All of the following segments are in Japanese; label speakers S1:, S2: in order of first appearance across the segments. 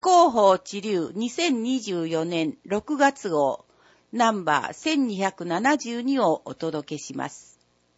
S1: 広報知流2024年6月号ナンバー1272をお届けします。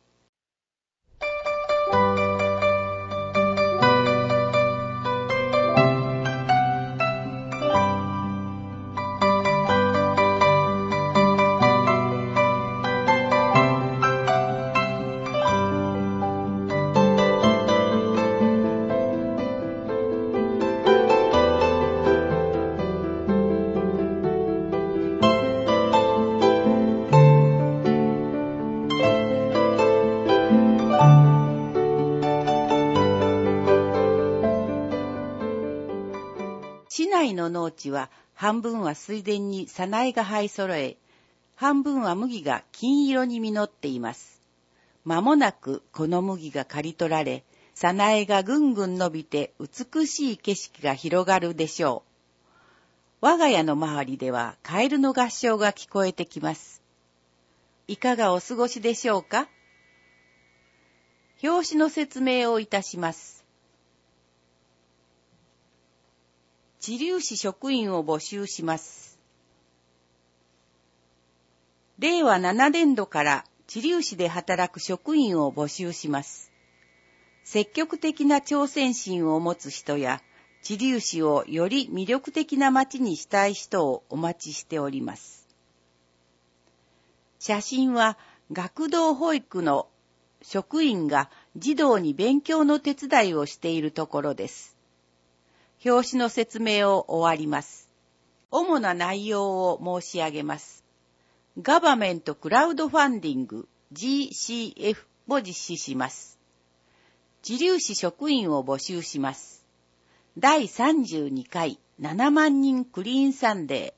S1: 市内の農地は半分は水田に早苗が生え揃え、半分は麦が金色に実っています。間もなくこの麦が刈り取られ、早苗がぐんぐん伸びて美しい景色が広がるでしょう。我が家の周りではカエルの合唱が聞こえてきます。いかがお過ごしでしょうか？表紙の説明をいたします。知流市職員を募集します。令和7年度から知流市で働く職員を募集します。積極的な挑戦心を持つ人や、知流市をより魅力的な町にしたい人をお待ちしております。写真は学童保育の職員が児童に勉強の手伝いをしているところです。表紙の説明を終わります。主な内容を申し上げます。ガバメントクラウドファンディング GCF を実施します。知流市職員を募集します。第32回7万人クリーンサンデ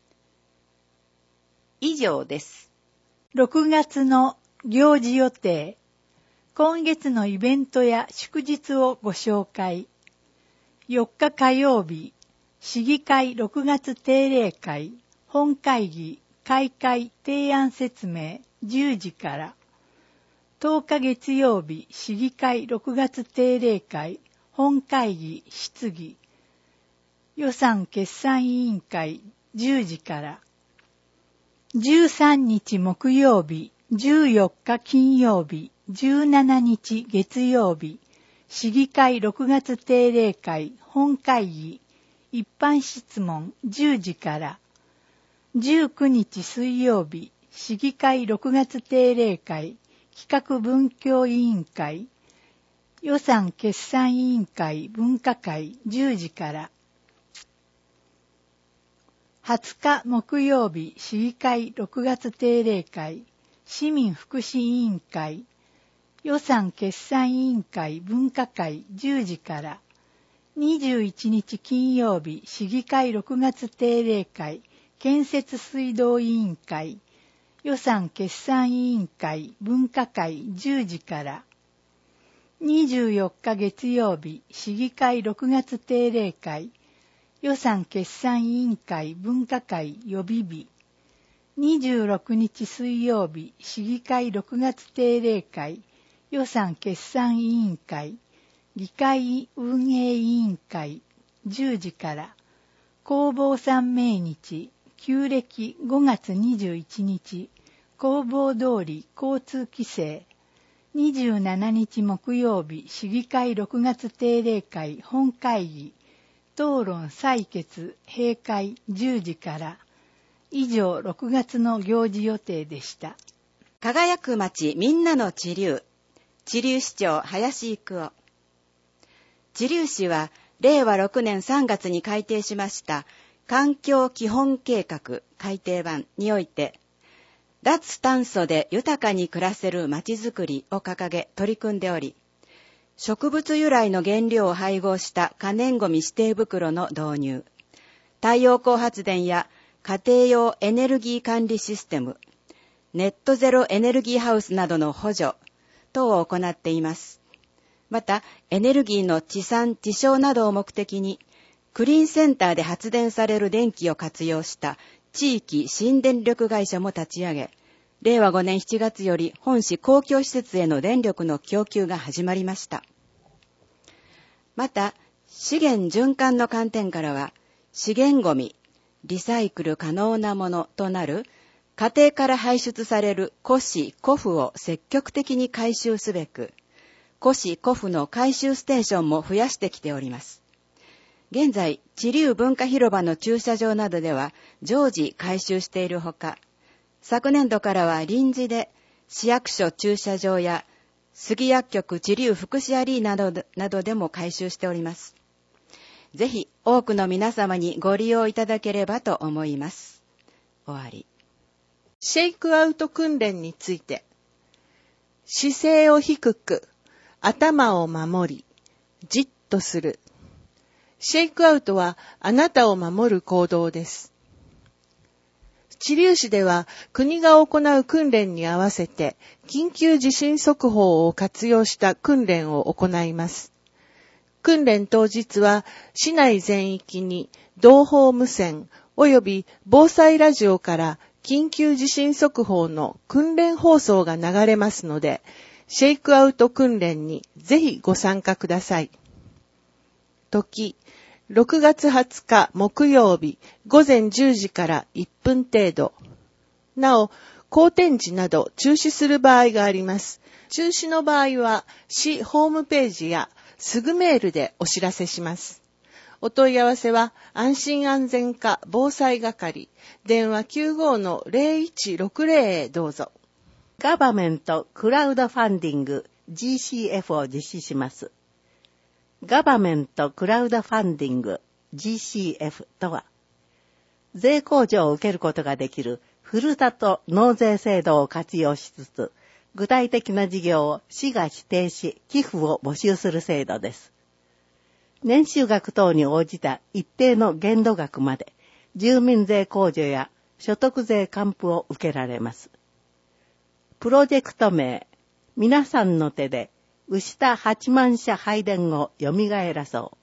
S1: ー。以上です。
S2: 6月の行事予定。今月のイベントや祝日をご紹介。4日火曜日、市議会6月定例会、本会議、開会提案説明10時から。10日月曜日、市議会6月定例会、本会議、質疑、予算決算委員会10時から。13日木曜日、14日金曜日、17日月曜日、市議会6月定例会本会議一般質問10時から。19日水曜日、市議会6月定例会企画文教委員会予算決算委員会分科会10時から。20日木曜日、市議会6月定例会市民福祉委員会予算決算委員会分科会10時から。21日金曜日、市議会6月定例会建設水道委員会予算決算委員会分科会10時から。24日月曜日、市議会6月定例会予算決算委員会分科会予備日。26日水曜日、市議会6月定例会予算決算委員会議会運営委員会10時から。弘法三命日旧暦5月21日弘法通り交通規制。27日木曜日、市議会6月定例会本会議討論採決閉会10時から。以上6月の行事予定でした。
S3: 輝く町みんなの知流。知流市長林育夫。知流市は令和6年3月に改定しました環境基本計画改定版において、脱炭素で豊かに暮らせる町づくりを掲げ取り組んでおり、植物由来の原料を配合した可燃ごみ指定袋の導入、太陽光発電や家庭用エネルギー管理システム、ネットゼロエネルギーハウスなどの補助等を行っています。また、エネルギーの地産地消などを目的に、クリーンセンターで発電される電気を活用した地域新電力会社も立ち上げ、令和5年7月より本市公共施設への電力の供給が始まりました。また、資源循環の観点からは、 資源ごみ、リサイクル可能なものとなる家庭から排出される古紙・古布を積極的に回収すべく、古紙・古布の回収ステーションも増やしてきております。現在、知立文化広場の駐車場などでは常時回収しているほか、昨年度からは臨時で市役所駐車場や杉薬局知立福祉アリーナなどでも回収しております。ぜひ多くの皆様にご利用いただければと思います。終わり。
S4: シェイクアウト訓練について、姿勢を低く、頭を守り、じっとする。シェイクアウトはあなたを守る行動です。知立市では国が行う訓練に合わせて緊急地震速報を活用した訓練を行います。訓練当日は市内全域に同胞無線及び防災ラジオから緊急地震速報の訓練放送が流れますので、シェイクアウト訓練にぜひご参加ください。時、6月20日木曜日午前10時から1分程度。なお、好天時など中止する場合があります。中止の場合は市ホームページやすぐメールでお知らせします。お問い合わせは安心安全課防災係電話 95-0160 へどうぞ。
S1: ガバメントクラウドファンディング GCF を実施します。ガバメントクラウドファンディング GCF とは、税控除を受けることができるふるさと納税制度を活用しつつ、具体的な事業を市が指定し、寄付を募集する制度です。年収額等に応じた一定の限度額まで、住民税控除や所得税還付を受けられます。プロジェクト名、皆さんの手で、牛田八幡社拝殿を蘇らそう。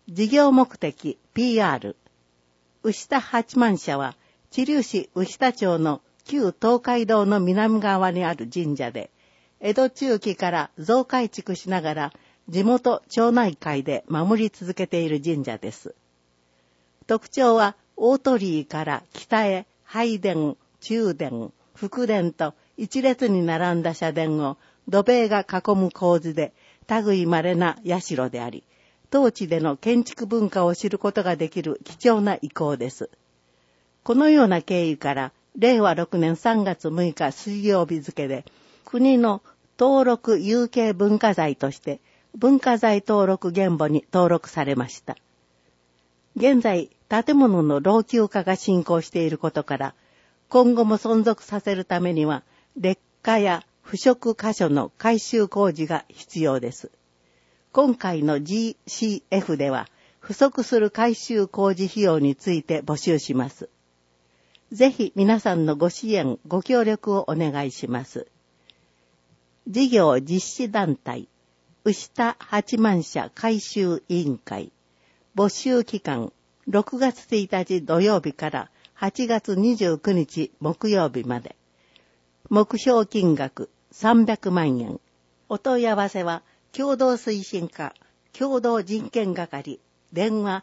S1: 事業目的 PR。牛田八幡社は、知立市牛田町の旧東海道の南側にある神社で、江戸中期から増改築しながら、地元町内会で守り続けている神社です。特徴は、大鳥居から北へ拝殿、中殿、福殿と一列に並んだ社殿を土塀が囲む構図で、類稀な社であり、当地での建築文化を知ることができる貴重な遺構です。このような経緯から、令和6年3月6日水曜日付で、国の登録有形文化財として、文化財登録原簿に登録されました。現在、建物の老朽化が進行していることから、今後も存続させるためには、劣化や腐食箇所の改修工事が必要です。今回の GCF では、不足する改修工事費用について募集します。ぜひ皆さんのご支援、ご協力をお願いします。事業実施団体、牛田八幡社改修委員会、募集期間、6月1日土曜日から8月29日木曜日まで。目標金額300万円。お問い合わせは、共同推進課、共同人権係、電話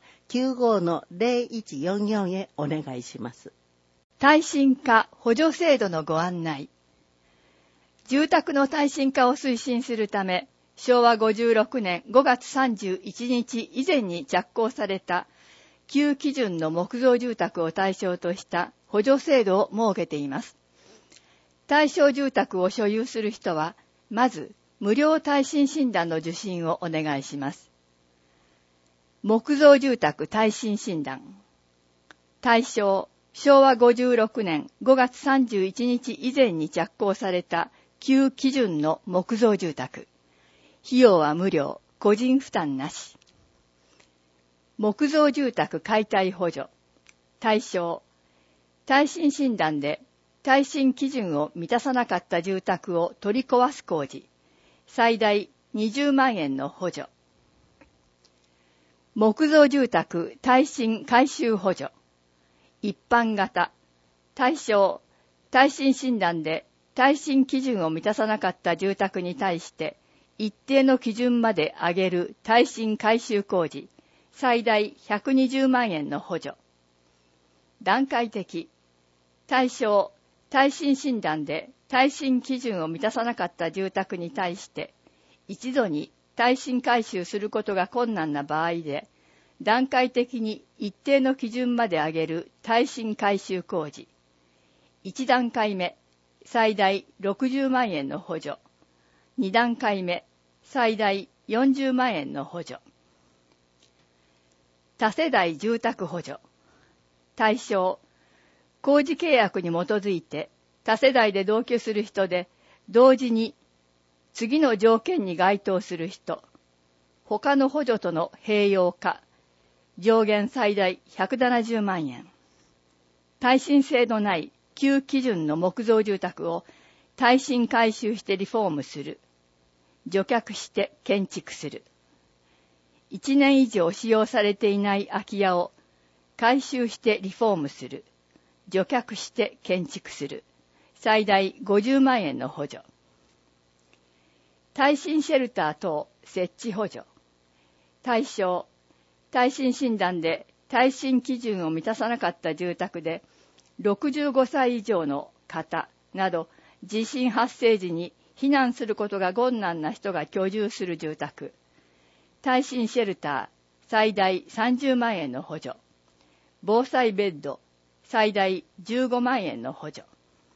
S1: 95-0144 へお願いします。
S5: 耐震化補助制度のご案内。住宅の耐震化を推進するため、昭和56年5月31日以前に着工された旧基準の木造住宅を対象とした補助制度を設けています。対象住宅を所有する人は、まず無料耐震診断の受診をお願いします。木造住宅耐震診断。対象、昭和56年5月31日以前に着工された旧基準の木造住宅。費用は無料、個人負担なし。木造住宅解体補助。対象、耐震診断で耐震基準を満たさなかった住宅を取り壊す工事。最大20万円の補助。木造住宅耐震改修補助。一般型。対象、耐震診断で耐震基準を満たさなかった住宅に対して一定の基準まで上げる耐震改修工事。 最大120万円の補助。段階的。対象、耐震診断で耐震基準を満たさなかった住宅に対して、一度に耐震改修することが困難な場合で、段階的に一定の基準まで上げる耐震改修工事。1段階目、最大60万円の補助。2段階目、最大40万円の補助。多世代住宅補助。対象、工事契約に基づいて多世代で同居する人で、同時に次の条件に該当する人、他の補助との併用化、上限最大170万円。耐震性のない旧基準の木造住宅を耐震改修してリフォームする。除却して建築する。1年以上使用されていない空き家を改修してリフォームする。除却して建築する。最大50万円の補助。耐震シェルター等設置補助。対象、耐震診断で耐震基準を満たさなかった住宅で、65歳以上の方など、地震発生時に避難することが困難な人が居住する住宅。耐震シェルター最大30万円の補助。防災ベッド最大15万円の補助。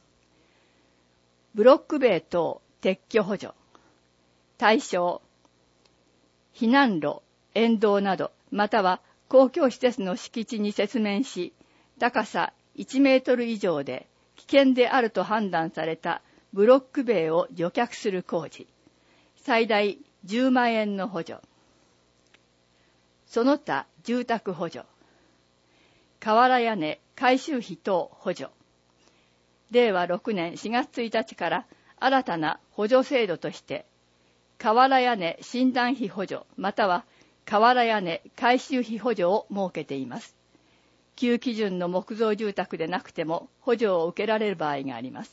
S5: ブロック塀等撤去補助。対象、避難路、沿道など、または公共施設の敷地に設面し、高さ1メートル以上で危険であると判断されたブロック塀を除却する工事。最大10万円の補助。その他住宅補助。瓦屋根改修費等補助。令和6年4月1日から新たな補助制度として、瓦屋根診断費補助または瓦屋根改修費補助を設けています。旧基準の木造住宅でなくても補助を受けられる場合があります。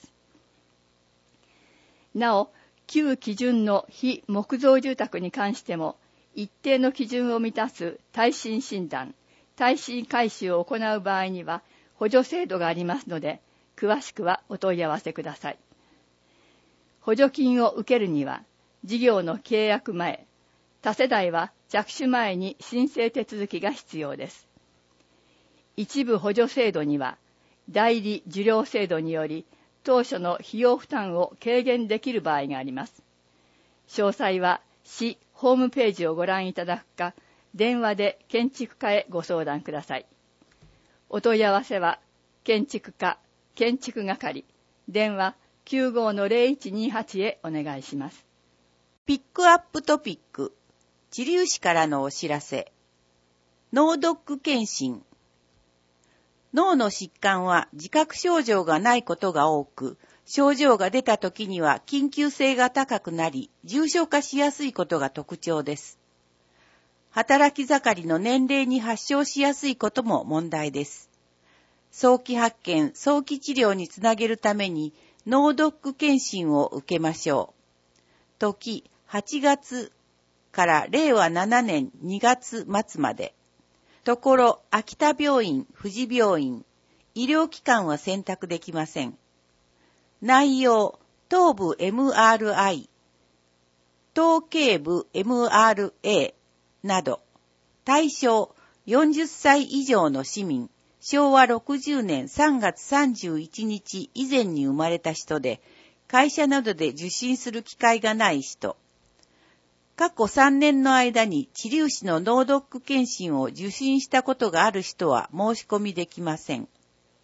S5: なお、旧基準の非木造住宅に関しても、一定の基準を満たす耐震診断、耐震改修を行う場合には補助制度がありますので、詳しくはお問い合わせください。補助金を受けるには、事業の契約前、他世代は着手前に申請手続きが必要です。一部補助制度には、代理受領制度により、当初の費用負担を軽減できる場合があります。詳細は市ホームページをご覧いただくか、電話で建築課へご相談ください。お問い合わせは、建築課、建築係、電話 95-0128 へお願いします。
S1: ピックアップトピック、知立市からのお知らせ。脳ドック検診。脳の疾患は自覚症状がないことが多く、症状が出た時には緊急性が高くなり、重症化しやすいことが特徴です。働き盛りの年齢に発症しやすいことも問題です。早期発見、早期治療につなげるために脳ドック検診を受けましょう。時、8月から令和7年2月末まで。ところ、秋田病院、富士病院、医療機関は選択できません。内容、頭部 MRI、頭頸部 MRA など、対象、40歳以上の市民、昭和60年3月31日以前に生まれた人で、会社などで受診する機会がない人、過去3年の間に知立市の脳ドック検診を受診したことがある人は申し込みできません。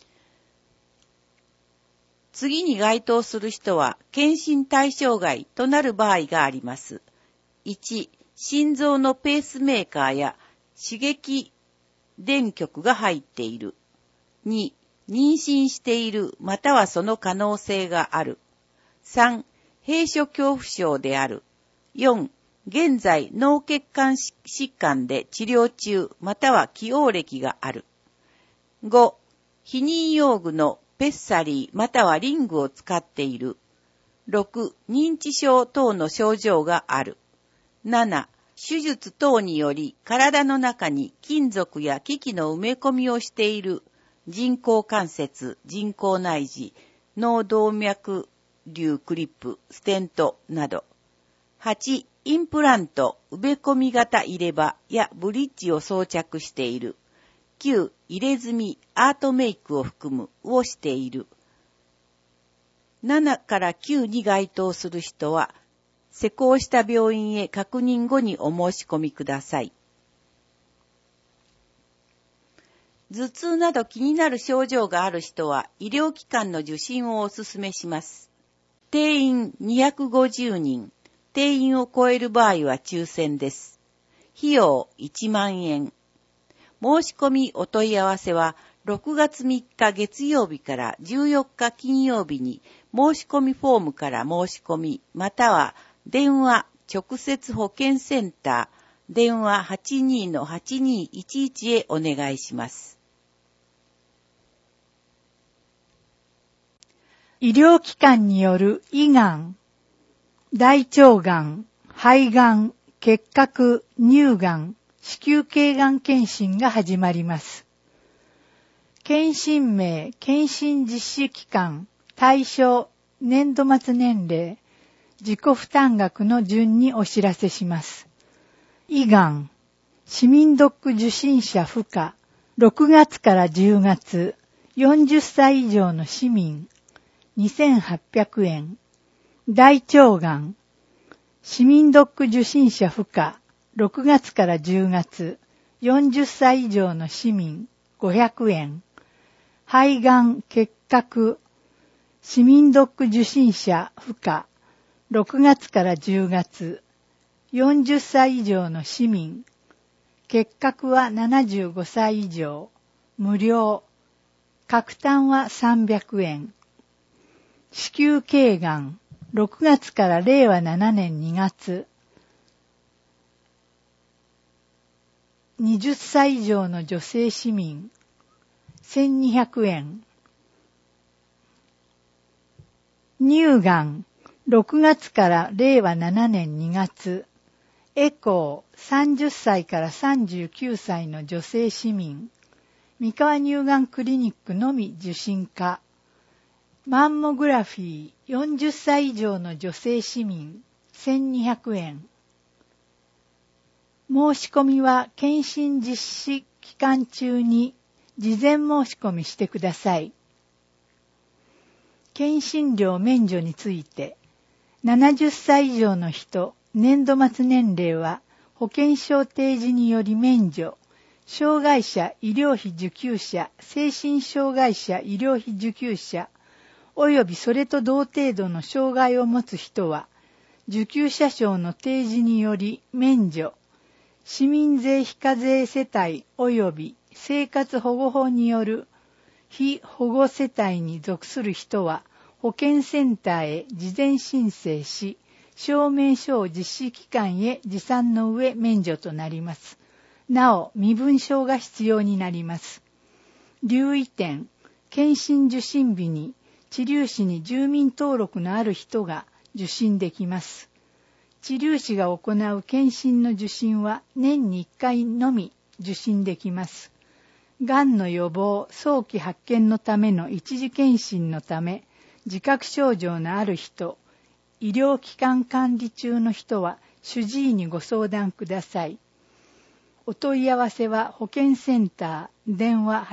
S1: 次に該当する人は検診対象外となる場合があります。1、心臓のペースメーカーや刺激電極が入っている。2、妊娠しているまたはその可能性がある。3、閉所恐怖症である。4、現在脳血管疾患で治療中または既往歴がある。5、避妊用具のペッサリーまたはリングを使っている。6、認知症等の症状がある。7、 手術等により体の中に金属や機器の埋め込みをしている人工関節、人工内耳、脳動脈瘤クリップ、ステントなど。8、インプラント、埋め込み型入れ歯やブリッジを装着している。9、入れ墨、アートメイクを含むをしている。7から9に該当する人は、施工した病院へ確認後にお申し込みください。頭痛など気になる症状がある人は医療機関の受診をお勧めします。定員250人、定員を超える場合は抽選です。費用1万円。申し込みお問い合わせは6月3日月曜日から14日金曜日に申し込みフォームから申し込み、または電話直接保健センター、電話 82-8211 へお願いします。
S2: 医療機関による胃がん、大腸がん、肺がん、結核、乳がん、子宮頸がん検診が始まります。検診名、検診実施期間、対象、年度末年齢、自己負担額の順にお知らせします。胃がん、市民ドック受診者不可、6月から10月、40歳以上の市民、2800円。大腸がん、市民ドック受診者不可、6月から10月、40歳以上の市民、500円。肺がん、結核、市民ドック受診者不可、6月から10月、40歳以上の市民、結核は75歳以上、無料、各単は300円。子宮頸がん、6月から令和7年2月、20歳以上の女性市民、1200円。乳がん、6月から令和7年2月、エコー、30歳から39歳の女性市民、三河乳がんクリニックのみ受診可。マンモグラフィー、40歳以上の女性市民、1200円。申し込みは検診実施期間中に事前申し込みしてください。検診料免除について、70歳以上の人、年度末年齢は保険証提示により免除、障害者医療費受給者、精神障害者医療費受給者、およびそれと同程度の障害を持つ人は、受給者証の提示により免除、市民税非課税世帯及び生活保護法による非保護世帯に属する人は保健センターへ事前申請し、証明書を実施機関へ持参の上免除となります。なお、身分証が必要になります。留意点、検診受診日に知立市に住民登録のある人が受診できます。知立市が行う検診の受診は年に1回のみ受診できます。がんの予防、早期発見のための一次検診のため、自覚症状のある人、医療機関管理中の人は主治医にご相談ください。お問い合わせは保健センター、電話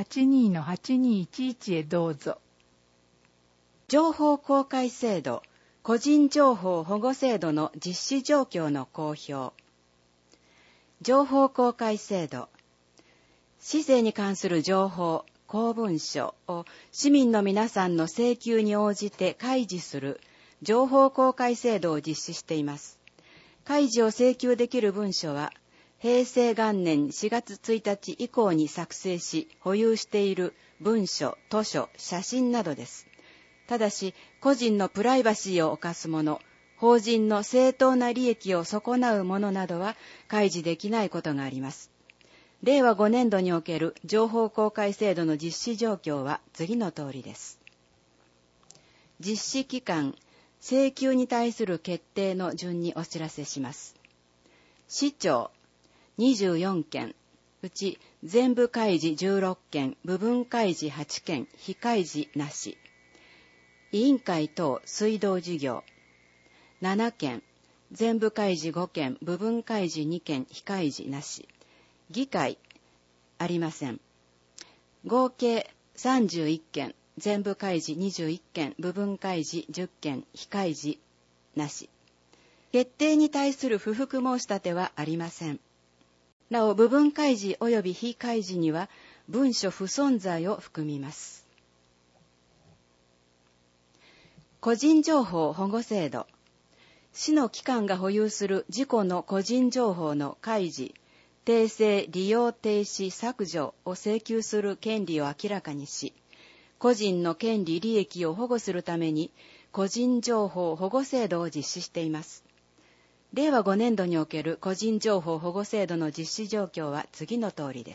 S2: 82-8211 へどうぞ。
S3: 情報公開制度、個人情報保護制度の実施状況の公表。情報公開制度。市政に関する情報、公文書を市民の皆さんの請求に応じて開示する情報公開制度を実施しています。開示を請求できる文書は、平成元年4月1日以降に作成し保有している文書、図書、写真などです。ただし、個人のプライバシーを侵すもの、法人の正当な利益を損なうものなどは開示できないことがあります。令和5年度における情報公開制度の実施状況は次の通りです。実施期間、請求に対する決定の順にお知らせします。 市長24件、うち全部開示16件、部分開示8件、非開示なし。委員会等水道事業7件、全部開示5件、部分開示2件、非開示なし。議会ありません。合計31件、全部開示21件、部分開示10件、非開示なし。決定に対する不服申し立てはありません。なお、部分開示及び非開示には文書不存在を含みます。個人情報保護制度。市の機関が保有する自己の個人情報の開示、訂正、利用停止、削除を請求する権利を明らかにし、個人の権利利益を保護するために個人情報保護制度を実施しています。令和5年度における個人情報保護制度の実施状況は次の通りです。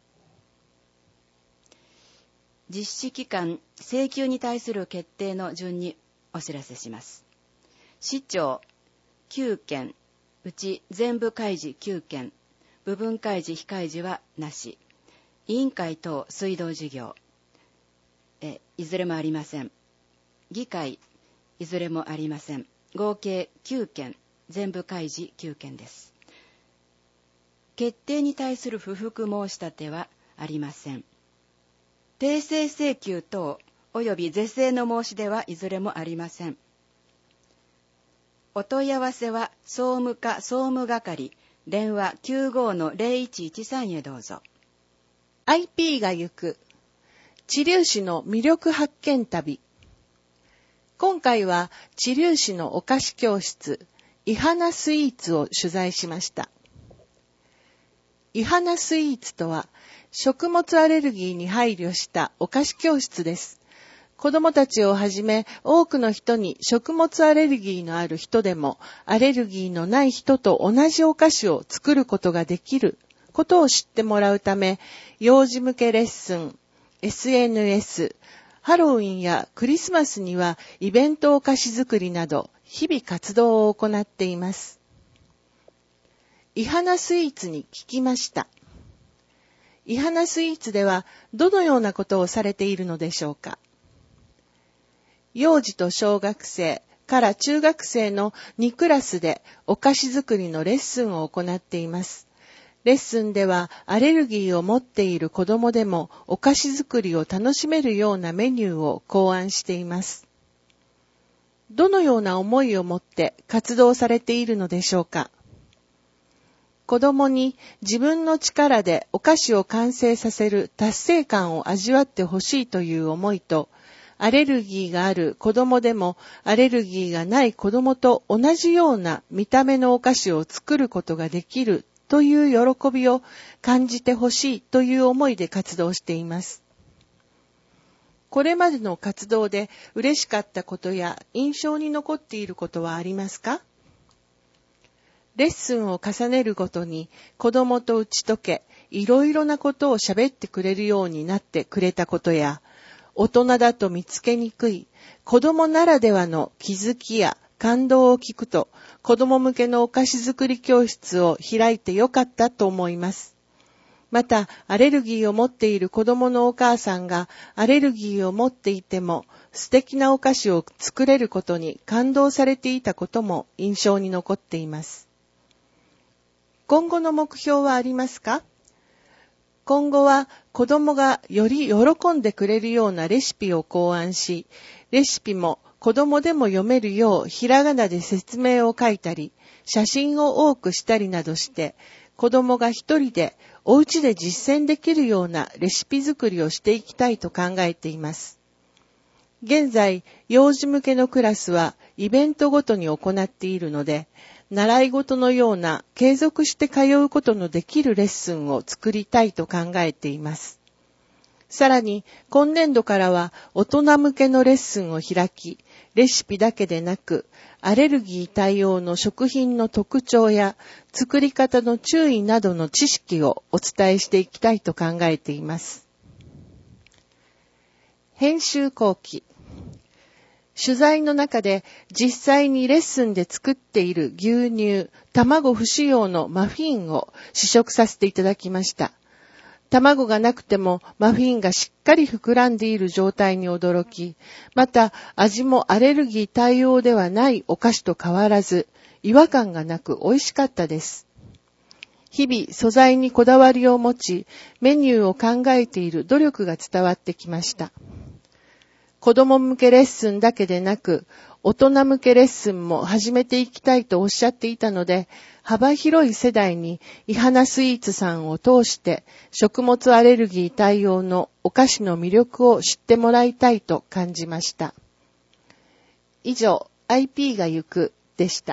S3: 実施期間、請求に対する決定の順にお知らせします。市長9件、うち全部開示9件、部分開示非開示はなし。委員会等水道事業いずれもありません。議会いずれもありません。合計9件、全部開示9件です。決定に対する不服申し立てはありません。訂正請求等及び是正の申し出はいずれもありません。お問い合わせは総務課総務係電話 95-0113 へどうぞ。
S4: IP が行く知立市の魅力発見旅。今回は知立市のお菓子教室いはなスイーツを取材しました。いはなスイーツとは食物アレルギーに配慮したお菓子教室です。子どもたちをはじめ多くの人に食物アレルギーのある人でもアレルギーのない人と同じお菓子を作ることができることを知ってもらうため、幼児向けレッスン、SNS、ハロウィンやクリスマスにはイベントお菓子作りなど日々活動を行っています。いはなスイーツに聞きました。いはなスイーツではどのようなことをされているのでしょうか。幼児と小学生から中学生の2クラスでお菓子作りのレッスンを行っています。レッスンではアレルギーを持っている子どもでもお菓子作りを楽しめるようなメニューを考案しています。どのような思いを持って活動されているのでしょうか。子どもに自分の力でお菓子を完成させる達成感を味わってほしいという思いと、アレルギーがある子どもでもアレルギーがない子どもと同じような見た目のお菓子を作ることができるという喜びを感じてほしいという思いで活動しています。これまでの活動で嬉しかったことや印象に残っていることはありますか？レッスンを重ねるごとに子どもと打ち解け、いろいろなことを喋ってくれるようになってくれたことや、大人だと見つけにくい子どもならではの気づきや感動を聞くと、子ども向けのお菓子作り教室を開いてよかったと思います。また、アレルギーを持っている子どものお母さんがアレルギーを持っていても素敵なお菓子を作れることに感動されていたことも印象に残っています。今後の目標はありますか？今後は子供がより喜んでくれるようなレシピを考案し、レシピも子供でも読めるようひらがなで説明を書いたり、写真を多くしたりなどして、子供が一人でお家で実践できるようなレシピ作りをしていきたいと考えています。現在、幼児向けのクラスはイベントごとに行っているので、習い事のような継続して通うことのできるレッスンを作りたいと考えています。さらに今年度からは大人向けのレッスンを開き、レシピだけでなくアレルギー対応の食品の特徴や作り方の注意などの知識をお伝えしていきたいと考えています。編集後期。 取材の中で実際にレッスンで作っている牛乳、卵不使用のマフィンを試食させていただきました。卵がなくてもマフィンがしっかり膨らんでいる状態に驚き、また味もアレルギー対応ではないお菓子と変わらず、違和感がなく美味しかったです。日々素材にこだわりを持ち、メニューを考えている努力が伝わってきました。子供向けレッスンだけでなく、大人向けレッスンも始めていきたいとおっしゃっていたので、幅広い世代にイハナスイーツさんを通して食物アレルギー対応のお菓子の魅力を知ってもらいたいと感じました。以上、IP が行くでした。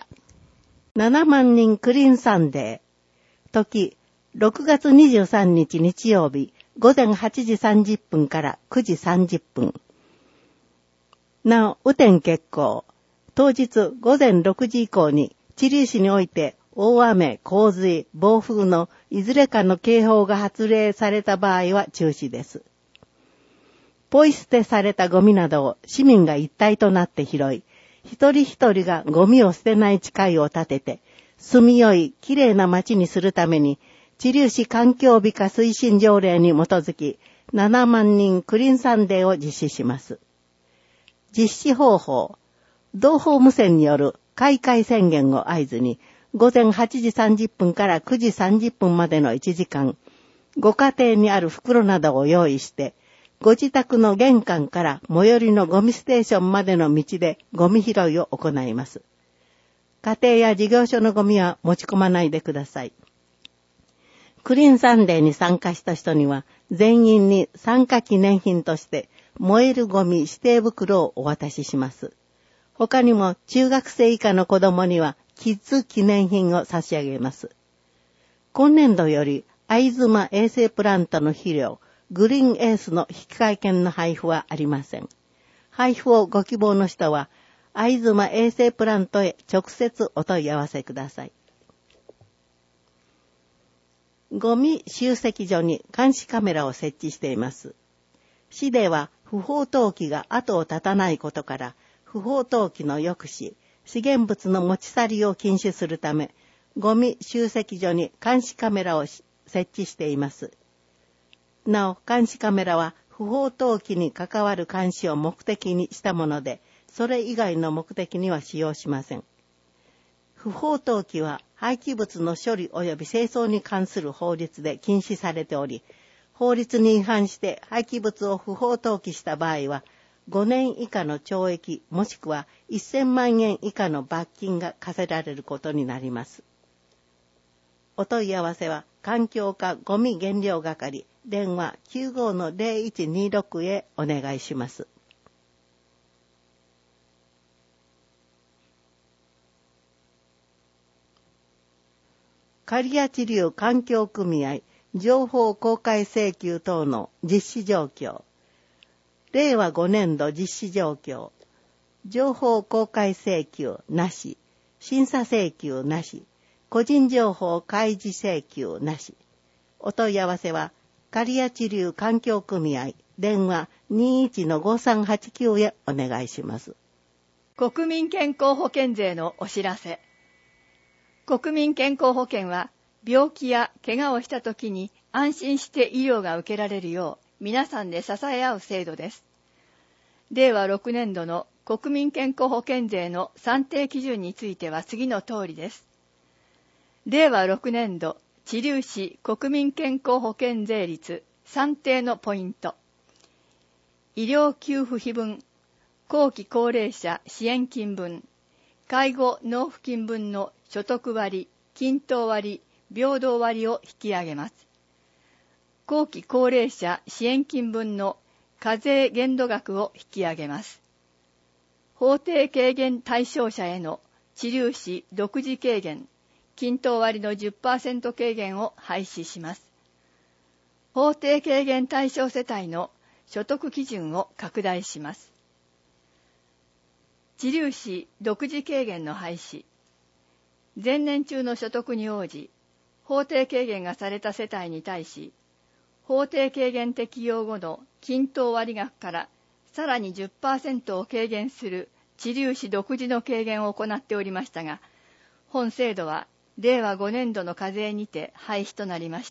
S6: 7万人クリーンサンデー。時、6月23日日曜日、午前8時30分から9時30分。なお、雨天決行。当日午前6時以降に、知立市において大雨、洪水、暴風のいずれかの警報が発令された場合は中止です。ポイ捨てされたゴミなどを市民が一体となって拾い、一人一人がゴミを捨てない誓いを立てて、住みよい、きれいな街にするために、知立市環境美化推進条例に基づき、7万人クリーンサンデーを実施します。実施方法。同法無線による開会宣言を合図に、午前8時30分から9時30分までの1時間、ご家庭にある袋などを用意して、ご自宅の玄関から最寄りのゴミステーションまでの道でゴミ拾いを行います。家庭や事業所のゴミは持ち込まないでください。クリーンサンデーに参加した人には、全員に参加記念品として、燃えるゴミ指定袋をお渡しします。他にも中学生以下の子供にはキッズ記念品を差し上げます。今年度より会妻衛生プラントの肥料グリーンエースの引換券の配布はありません。配布をご希望の人は会妻衛生プラントへ直接お問い合わせください。ゴミ集積所に監視カメラを設置しています。市では不法投棄が後を絶たないことから、不法投棄の抑止、資源物の持ち去りを禁止するため、ゴミ集積所に監視カメラを設置しています。なお、監視カメラは不法投棄に関わる監視を目的にしたもので、それ以外の目的には使用しません。不法投棄は廃棄物の処理及び清掃に関する法律で禁止されており、法律に違反して廃棄物を不法投棄した場合は、5年以下の懲役もしくは1000万円以下の罰金が課せられることになります。お問い合わせは環境課ゴミ減量係電話 95-0126 へお願いします。刈谷地流環境組合情報公開請求等の実施状況。令和5年度実施状況。情報公開請求なし。審査請求なし。個人情報開示請求なし。お問い合わせは、刈谷地流環境組合電話 21-5389 へお願いします。
S5: 国民健康保険税のお知らせ。国民健康保険は、病気や怪我をしたときに安心して医療が受けられるよう皆さんで支え合う制度です。令和6年度の国民健康保険税の算定基準については次の通りです。令和6年度知立市国民健康保険税率算定のポイント。医療給付費分、後期高齢者支援金分、介護納付金分の所得割、均等割、平等割を引き上げます。後期高齢者支援金分の課税限度額を引き上げます。法定軽減対象者への知立市独自軽減、均等割の 10% 軽減を廃止します。法定軽減対象世帯の所得基準を拡大します。知立市独自軽減の廃止。前年中の所得に応じ、法定軽減がされた世帯に対し、法定軽減適用後の均等割額からさらに 10% を軽減する知粒子独自の軽減を行っておりましたが、本制度は令和5年度の課税にて廃止となりました。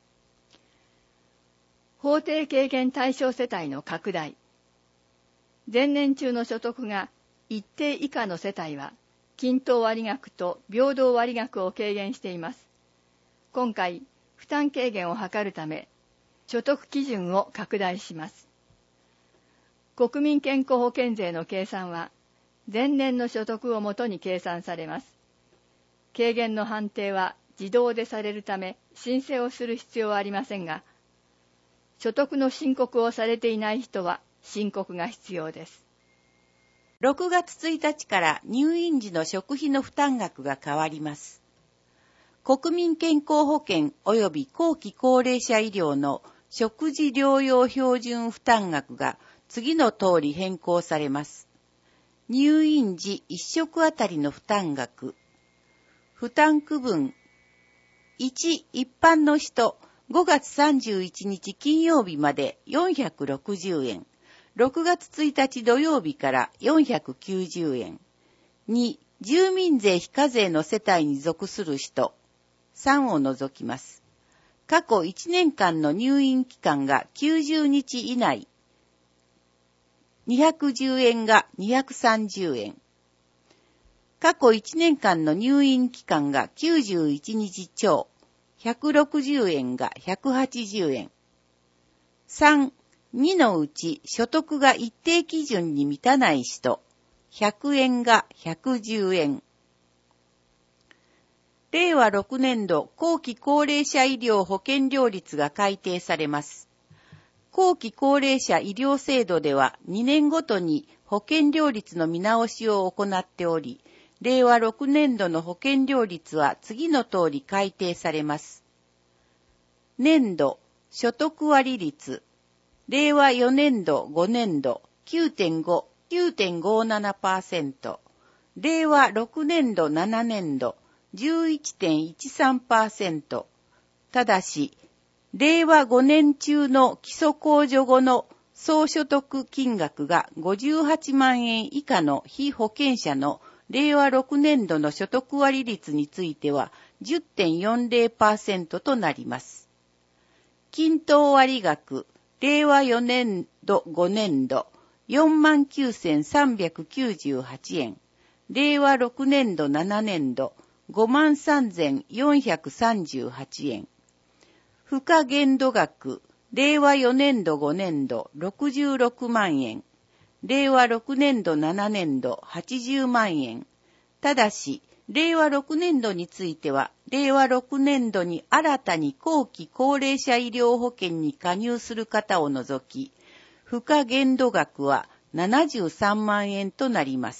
S5: 法定軽減対象世帯の拡大。前年中の所得が一定以下の世帯は、均等割額と平等割額を軽減しています。今回、負担軽減を図るため、所得基準を拡大します。国民健康保険税の計算は、前年の所得をもとに計算されます。軽減の判定は自動でされるため、申請をする必要はありませんが、所得の申告をされていない人は申告が必要です。
S1: 6月1日から入院時の食費の負担額が変わります。国民健康保険及び後期高齢者医療の食事療養標準負担額が次の通り変更されます。入院時1食あたりの負担額。負担区分。1、一般の人、5月31日金曜日まで460円。6月1日土曜日から490円。2、住民税非課税の世帯に属する人。3を除きます。過去1年間の入院期間が90日以内。210円が230円。過去1年間の入院期間が91日超。160円が180円。3、2のうち所得が一定基準に満たない人。100円が110円。令和6年度後期高齢者医療保険料率が改定されます。後期高齢者医療制度では2年ごとに保険料率の見直しを行っており、令和6年度の保険料率は次の通り改定されます。年度、所得割率、令和4年度5年度 9.5、9.57%、令和6年度7年度 11.13%、ただし、令和5年中の基礎控除後の総所得金額が58万円以下の被保険者の令和6年度の所得割率については 10.40% となります。均等割額、令和4年度5年度 49,398 円、令和6年度7年度 53,438 円。付加限度額、令和4年度5年度66万円、令和6年度7年度80万円。ただし、令和6年度については、令和6年度に新たに後期高齢者医療保険に加入する方を除き、付加限度額は73万円となります。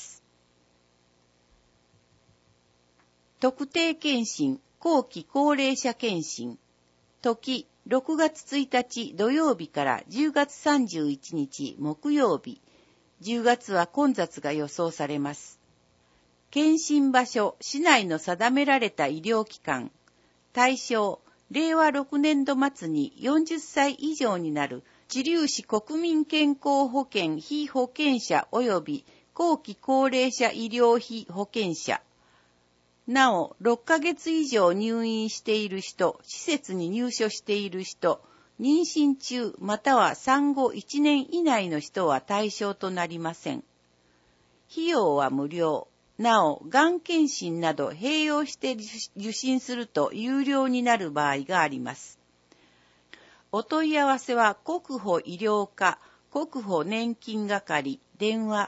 S1: 特定健診、後期高齢者健診。時、6月1日土曜日から10月31日木曜日。10月は混雑が予想されます。検診場所、市内の定められた医療機関。対象、令和6年度末に40歳以上になる知粒子国民健康保険被保険者及び後期高齢者医療被保険者。なお、6ヶ月以上入院している人、施設に入所している人、妊娠中または産後1年以内の人は対象となりません。費用は無料。なお、がん検診など併用して受診すると有料になる場合があります。お問い合わせは国保医療課、国保年金係、電話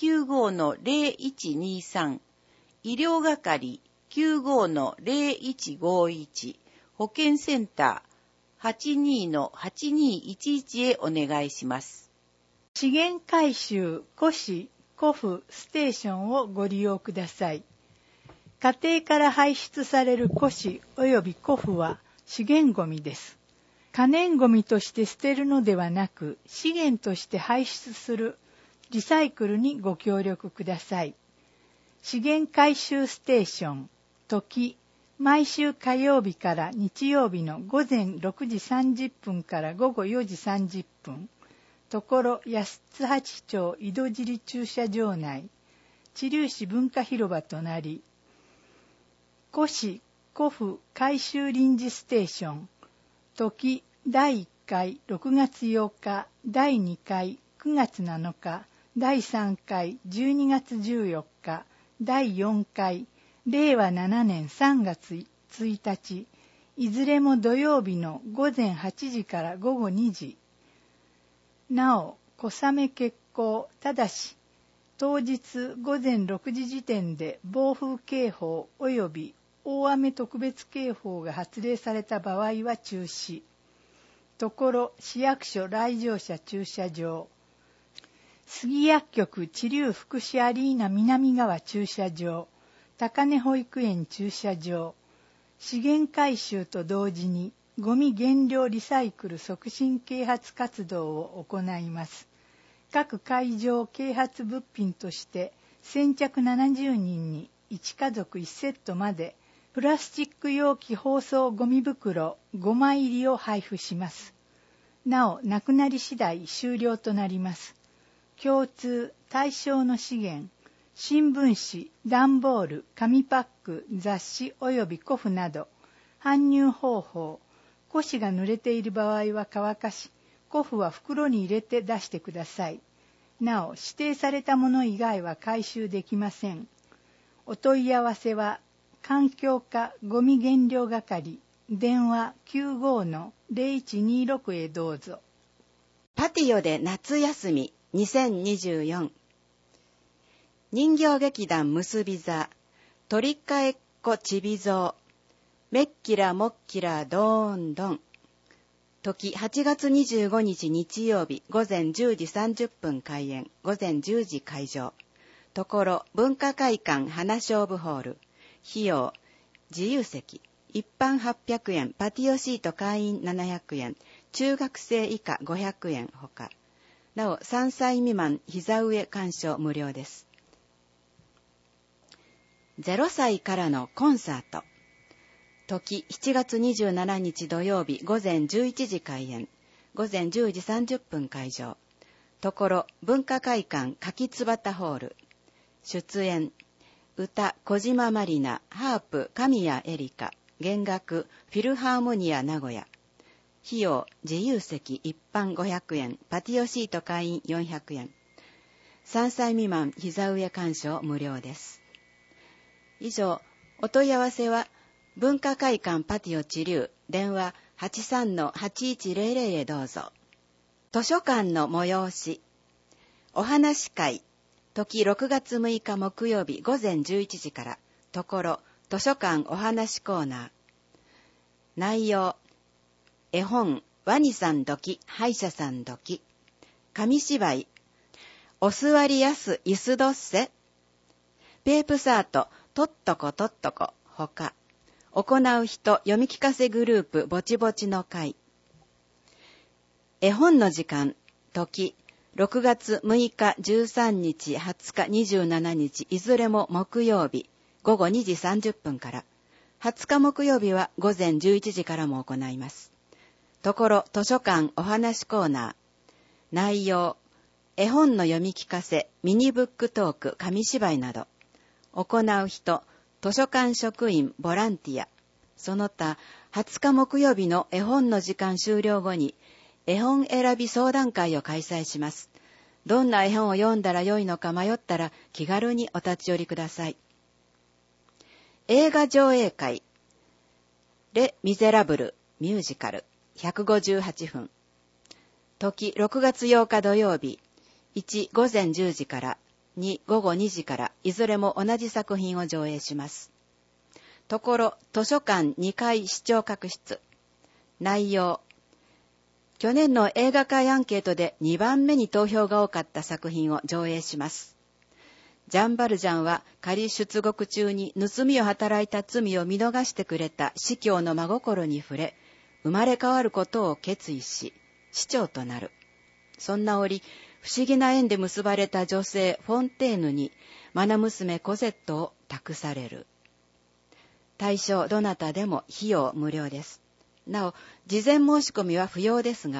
S1: 95-0123、医療係 95-0151、保健センター 82-8211 へお願いします。
S2: 資源回収、古紙、古布、ステーションをご利用ください。家庭から排出される古紙及び古布は資源ごみです。可燃ごみとして捨てるのではなく、資源として排出するリサイクルにご協力ください。資源回収ステーション、時、毎週火曜日から日曜日の午前6時30分から午後4時30分、 ところ安津八町井戸尻駐車場内、知立市文化広場となり、古市古府改修臨時ステーション、時第1回6月8日、第2回9月7日、第3回12月14日、第4回令和7年3月1日、いずれも土曜日の午前8時から午後2時。なお、小雨決行、ただし、当日午前6時時点で暴風警報及び大雨特別警報が発令された場合は中止。ところ市役所来場者駐車場、杉薬局知立福祉アリーナ南側駐車場、高根保育園駐車場、資源回収と同時にゴミ減量リサイクル促進啓発活動を行います。各会場啓発物品として先着70人に1家族1セットまでプラスチック容器包装ゴミ袋5枚入りを配布します。なお、なくなり次第終了となります。共通対象の資源、新聞紙、段ボール、紙パック、雑誌及び古布など、搬入方法、古紙が濡れている場合は乾かし、古布は袋に入れて出してください。なお、指定されたもの以外は回収できません。お問い合わせは、環境課ゴミ減量係、電話 95-0126 へどうぞ。
S3: パティオで夏休み2024、人形劇団結び座、鳥かえっこちびぞう、めっきらもっきらどーんどん。時8月25日日曜日午前10時30分開演、午前10時会場。ところ文化会館花勝負ホール。費用自由席、一般800円、パティオシート会員700円、中学生以下500円ほか。なお3歳未満膝上鑑賞無料です。0歳からのコンサート。時7月27日土曜日午前11時開演、午前10時30分会場。ところ文化会館柿つばたホール。出演歌小島まりな、ハープ神谷エリカ、弦楽フィルハーモニア名古屋。費用自由席一般500円、パティオシート会員400円。3歳未満膝上鑑賞無料です。以上、お問い合わせは文化会館パティオ知立、電話 83-8100 へどうぞ。図書館の催し、お話会、時6月6日木曜日午前11時から、ところ図書館お話コーナー。内容、絵本、ワニさんどき、歯医者さんどき。紙芝居、お座りやす椅子どっせ。ペープサート、とっとことっとこ、ほか。行う人、読み聞かせグループ、ぼちぼちの会。絵本の時間、時、6月6日、13日、20日、27日、いずれも木曜日、午後2時30分から。20日木曜日は午前11時からも行います。ところ図書館お話コーナー。内容、絵本の読み聞かせ、ミニブックトーク、紙芝居など。行う人、図書館職員、ボランティア。その他、20日木曜日の絵本の時間終了後に、絵本選び相談会を開催します。どんな絵本を読んだらよいのか迷ったら気軽にお立ち寄りください。映画上映会、レ・ミゼラブル、ミュージカル。158分。時6月8日土曜日、1午前10時から2午後2時から、いずれも同じ作品を上映します。ところ図書館2階視聴覚室。内容、去年の映画界アンケートで2番目に投票が多かった作品を上映します。ジャン・バルジャンは仮出獄中に盗みを働いた罪を見逃してくれた司教の真心に触れ、生まれ変わることを決意し、市長となる。そんな折、不思議な縁で結ばれた女性フォンテーヌに、愛娘コゼットを託される。対象どなたでも費用無料です。なお、事前申し込みは不要ですが、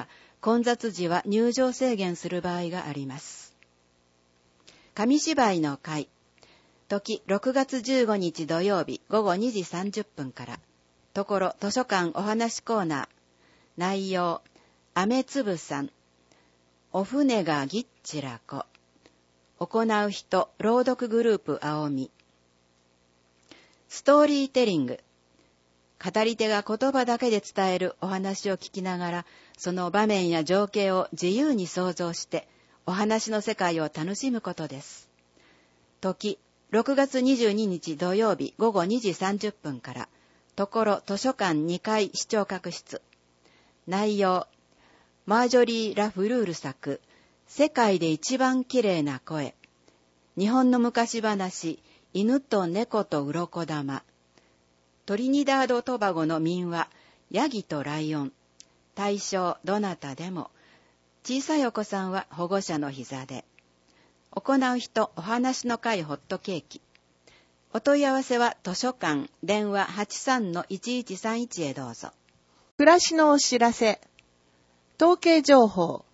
S3: 混雑時は入場制限する場合があります。紙芝居の会。時6月15日土曜日午後2時30分から。ところ図書館お話コーナー。内容、雨粒さん。お船がぎっちらこ。行う人、朗読グループ青み。ストーリーテリング。語り手が言葉だけで伝えるお話を聞きながら、その場面や情景を自由に想像して、お話の世界を楽しむことです。時、6月22日土曜日午後2時30分から、ところ図書館2階視聴覚室。内容、マージョリー・ラ・フルール作、世界で一番きれいな声。日本の昔話、犬と猫と鱗玉。トリニダード・トバゴの民話、ヤギとライオン。対象、どなたでも。小さいお子さんは保護者の膝で。行う人、お話の会ホットケーキ。お問い合わせは図書館、電話 83-1131 へどうぞ。
S4: 暮らしのお知らせ。統計情報。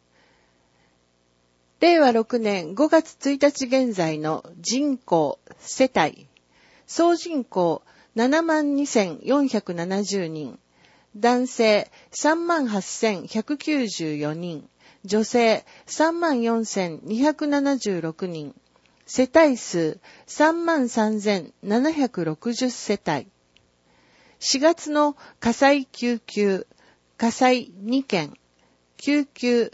S4: 令和6年5月1日現在の人口、世帯。総人口 72,470 人。男性 38,194 人。女性 34,276 人。世帯数 33,760 世帯。4月の火災救急、火災2件、救急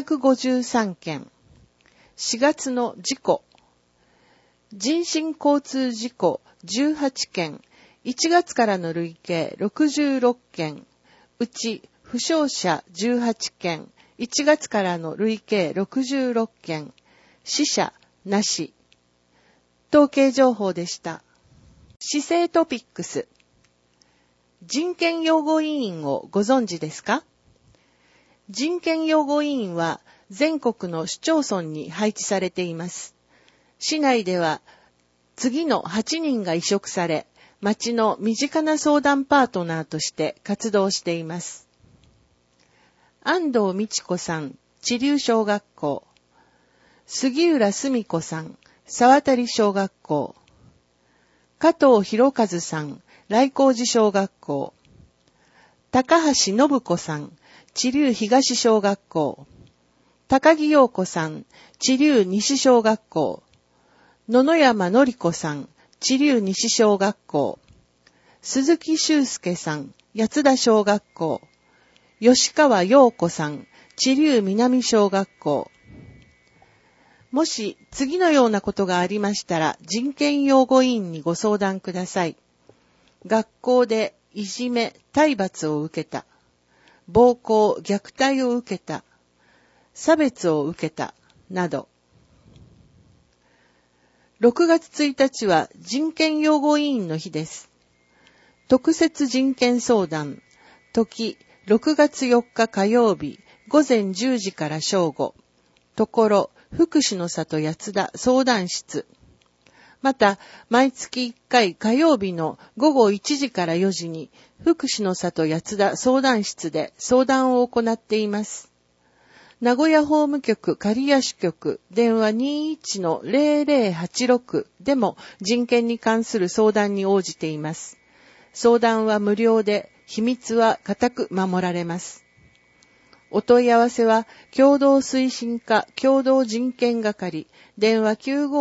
S4: 253件。4月の事故、人身交通事故18件、1月からの累計66件、うち負傷者18件、1月からの累計66件、死者なし。統計情報でした。市政トピックス。人権擁護委員をご存知ですか？人権擁護委員は全国の市町村に配置されています。市内では次の8人が委嘱され、町の身近な相談パートナーとして活動しています。安藤美智子さん、知立小学校。杉浦澄子さん、沢渡小学校。加藤博和さん、来光寺小学校。高橋信子さん、知立東小学校。高木陽子さん、知立西小学校。野々山典子さん、知立西小学校。鈴木修介さん、八田小学校。吉川陽子さん、知立南小学校。もし次のようなことがありましたら、人権擁護委員にご相談ください。学校でいじめ、体罰を受けた。暴行、虐待を受けた。差別を受けた。など。6月1日は人権擁護委員の日です。特設人権相談。時、6月4日火曜日、午前10時から正午。ところ、福祉の里八田相談室。また、毎月1回火曜日の午後1時から4時に、福祉の里八田相談室で相談を行っています。名古屋法務局刈谷支局電話 21-0086 でも人権に関する相談に応じています。相談は無料で、秘密は固く守られます。お問い合わせは、共同推進課共同人権係、電話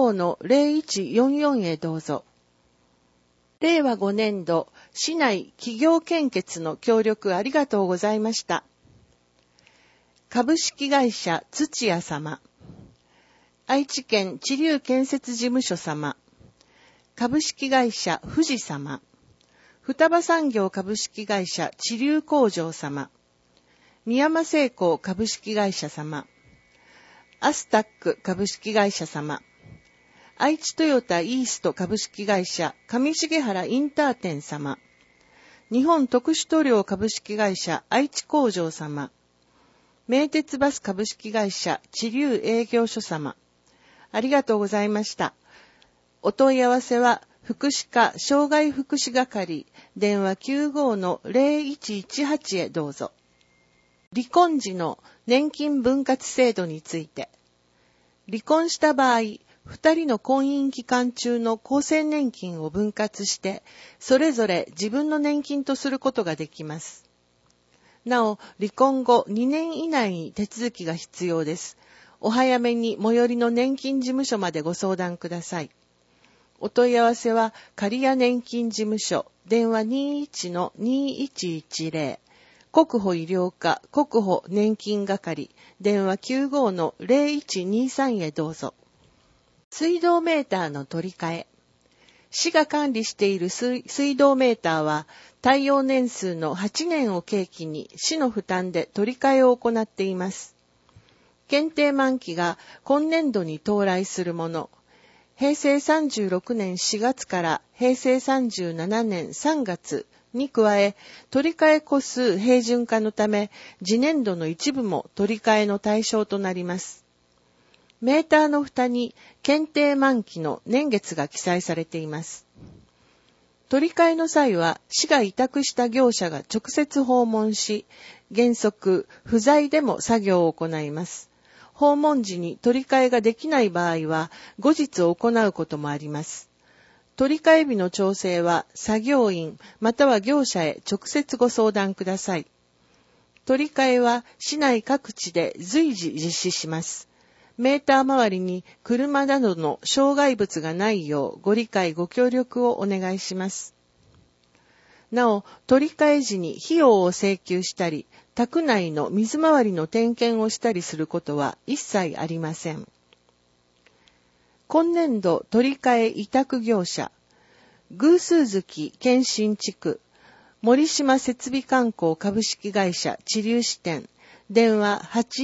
S4: 95-0144 へどうぞ。令和5年度、市内企業献血の協力ありがとうございました。株式会社土屋様、愛知県知立建設事務所様、株式会社富士様、双葉産業株式会社知立工場様、三山製鋼株式会社様、アスタック株式会社様、愛知トヨタイースト株式会社上重原インター店様、日本特殊塗料株式会社愛知工場様、名鉄バス株式会社知立営業所様、ありがとうございました。お問い合わせは、福祉課障害福祉係、電話 95-0118 へどうぞ。 離婚時の年金分割制度について、離婚した場合、2人の婚姻期間中の厚生年金を分割して、それぞれ自分の年金とすることができます。なお、離婚後2年以内に手続きが必要です。お早めに最寄りの年金事務所までご相談ください。お問い合わせは、刈谷年金事務所、電話 21-2110、国保医療課国保年金係、電話 95-0123 へどうぞ。水道メーターの取り替え。市が管理している水道メーターは、耐用年数の8年を契機に市の負担で取り替えを行っています。検定満期が今年度に到来するもの、平成36年4月から平成37年3月に加え、取り替え個数平準化のため、次年度の一部も取り替えの対象となります。メーターの蓋に検定満期の年月が記載されています。取り替えの際は、市が委託した業者が直接訪問し、原則不在でも作業を行います。訪問時に取り替えができない場合は、後日行うこともあります。取り替え日の調整は、作業員または業者へ直接ご相談ください。取り替えは、市内各地で随時実施します。メーター周りに車などの障害物がないようご理解ご協力をお願いします。なお、取り替え時に費用を請求したり、宅内の水回りの点検をしたりすることは一切ありません。今年度取り替え委託業者、偶数月検診地区、森島設備観光株式会社知立支店、電話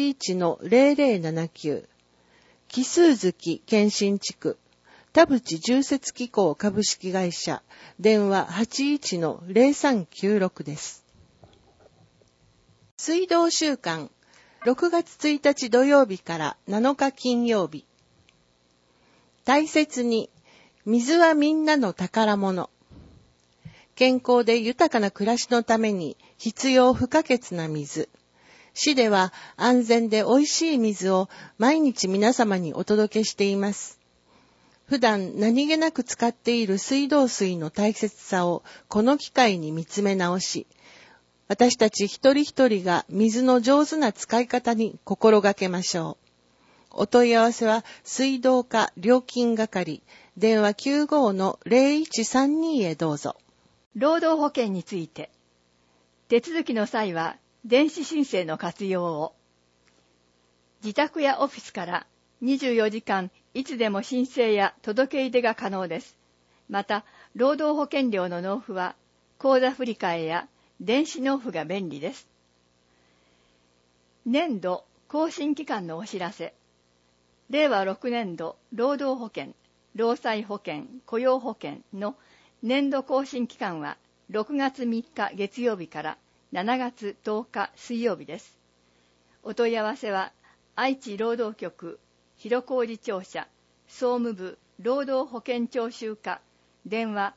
S4: 81-0079、奇数月検診地区、田淵重設機構株式会社、電話 81-0396 です。水道週間、6月1日土曜日から7日金曜日。大切に、水はみんなの宝物。健康で豊かな暮らしのために必要不可欠な水。市では安全で美味しい水を毎日皆様にお届けしています。普段何気なく使っている水道水の大切さをこの機会に見つめ直し、私たち一人一人が水の上手な使い方に心がけましょう。お問い合わせは水道課料金係、電話 95-0132 へどうぞ。
S5: 労働保険について、手続きの際は電子申請の活用を。自宅やオフィスから24時間いつでも申請や届け入れが可能です。また、労働保険料の納付は口座振替や電子納付が便利です。年度更新期間のお知らせ。令和6年度労働保険、労災保険、雇用保険の年度更新期間は6月3日月曜日から7月10日水曜日です。お問い合わせは愛知労働局広小路庁舎総務部労働保険徴収課電話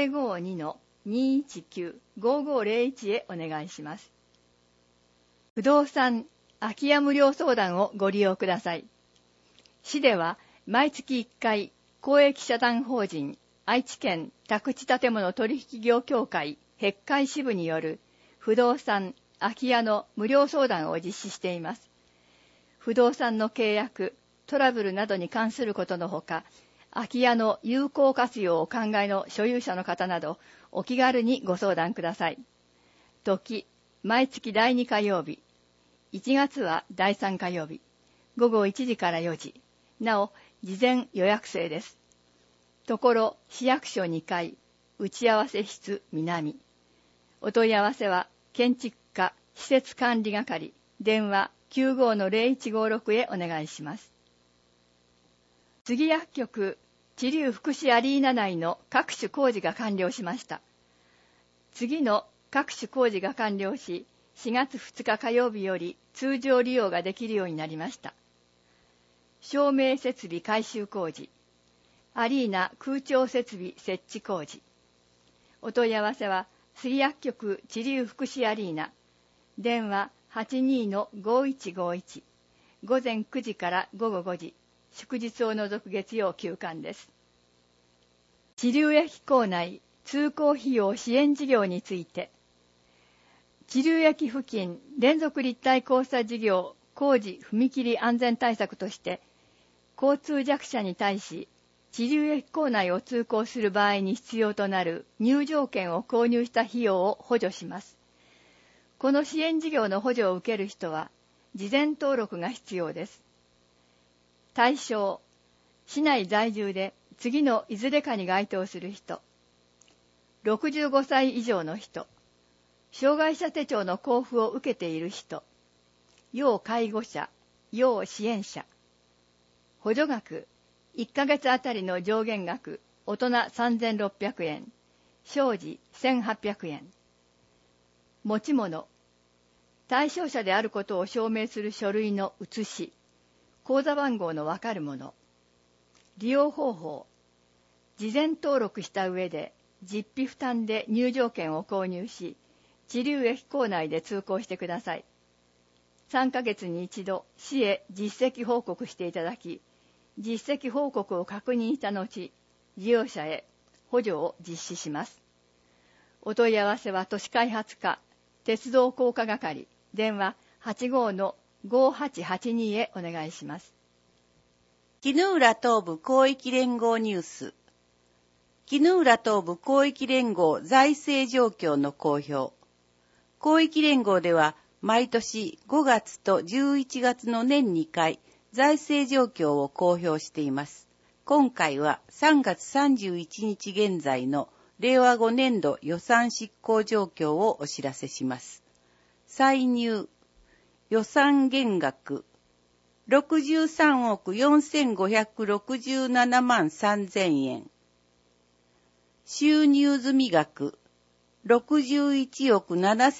S5: 052-219-5501 へお願いします。不動産空き家無料相談をご利用ください。市では毎月1回公益社団法人愛知県宅地建物取引業協会閉会支部による不動産空き家の無料相談を実施しています。不動産の契約、トラブルなどに関することのほか、空き家の有効活用をお考えの所有者の方など、お気軽にご相談ください。時、毎月第2火曜日、1月は第3火曜日、午後1時から4時、なお、事前予約制です。ところ、市役所2階、打ち合わせ室南。お問い合わせは、建築課施設管理係、電話 95-0156 へお願いします。杉薬局知立福祉アリーナ内の各種工事が完了しました。次の各種工事が完了し、4月2日火曜日より通常利用ができるようになりました。照明設備改修工事、アリーナ空調設備設置工事。お問い合わせは杉薬局知立福祉アリーナ、電話 02-5151、午前9時から午後5時、祝日を除く月曜休館です。知立駅構内通行費用支援事業について、知立駅付近連続立体交差事業工事踏切安全対策として、交通弱者に対し、知立駅構内を通行する場合に必要となる入場券を購入した費用を補助します。この支援事業の補助を受ける人は、事前登録が必要です。対象、市内在住で次のいずれかに該当する人、65歳以上の人、障害者手帳の交付を受けている人、要介護者、要支援者。補助額、1ヶ月あたりの上限額、大人3600円、小児1800円。持ち物、対象者であることを証明する書類の写し、口座番号のわかるもの。利用方法、事前登録した上で実費負担で入場券を購入し、知立駅構内で通行してください。3ヶ月に一度市へ実績報告していただき、実績報告を確認した後、利用者へ補助を実施します。お問い合わせは都市開発課鉄道高架係電話 85-5882 へお願いします。
S1: 絹浦東部広域連合ニュース。絹浦東部広域連合財政状況の公表。広域連合では毎年5月と11月の年2回財政状況を公表しています。今回は3月31日現在の令和5年度予算執行状況をお知らせします。歳入予算減額63億4567万3000円。収入済額61億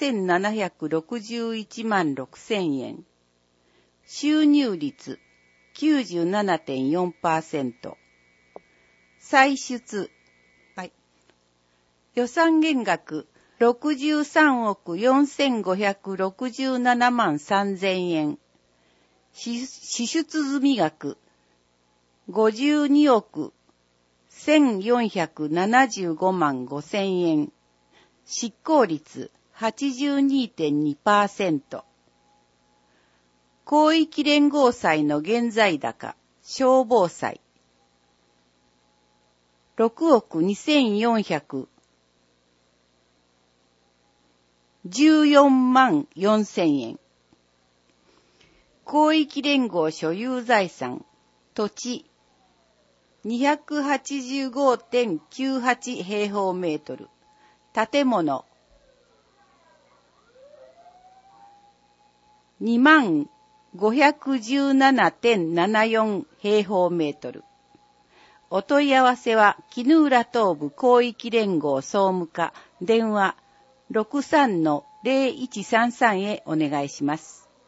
S1: 7761万6000円。収入率 97.4%。歳出、予算減額63億4567万3000円。支出済額52億1475万5000円。執行率 82.2%。広域連合債の現在高、消防債。6億2414万4000円。広域連合所有財産、土地、285.98 平方メートル。建物、2517.74 平方メートル。お問い合わせは、絹浦東部広域連合総務課、電話 63-0133 へお願いします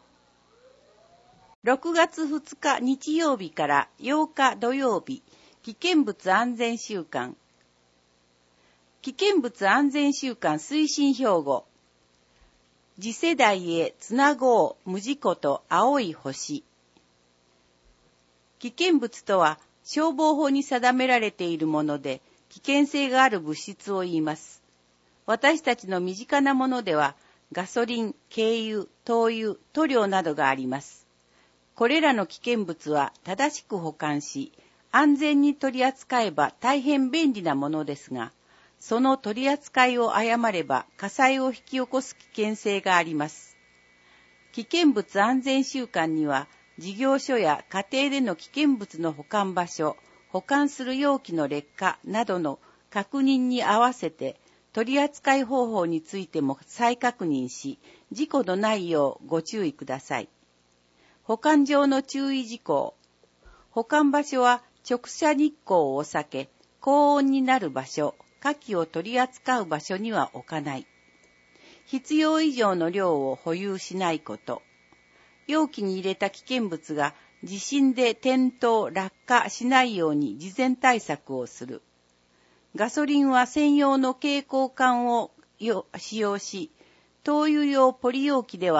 S1: 。6月2日日曜日から8日土曜日、危険物安全週間。危険物安全週間推進標語。次世代へつなごう無事故と青い星。危険物とは消防法に定められているもので、危険性がある物質を言います。私たちの身近なものでは、ガソリン、軽油、灯油、塗料などがあります。これらの危険物は正しく保管し、安全に取り扱えば大変便利なものですが、その取り扱いを誤れば火災を引き起こす危険性があります。危険物安全週間には、事業所や家庭での危険物の保管場所、保管する容器の劣化などの確認に合わせて、取り扱い方法についても再確認し、事故のないようご注意ください。保管上の注意事項。保管場所は直射日光を避け、高温になる場所、火器を取り扱う場所には置かない。必要以上の量を保有しないこと。容器に入れた危険物が地震で転倒、落下しないように事前対策をする。ガソリンは専用の携行缶を使用し、灯油用ポリ容器では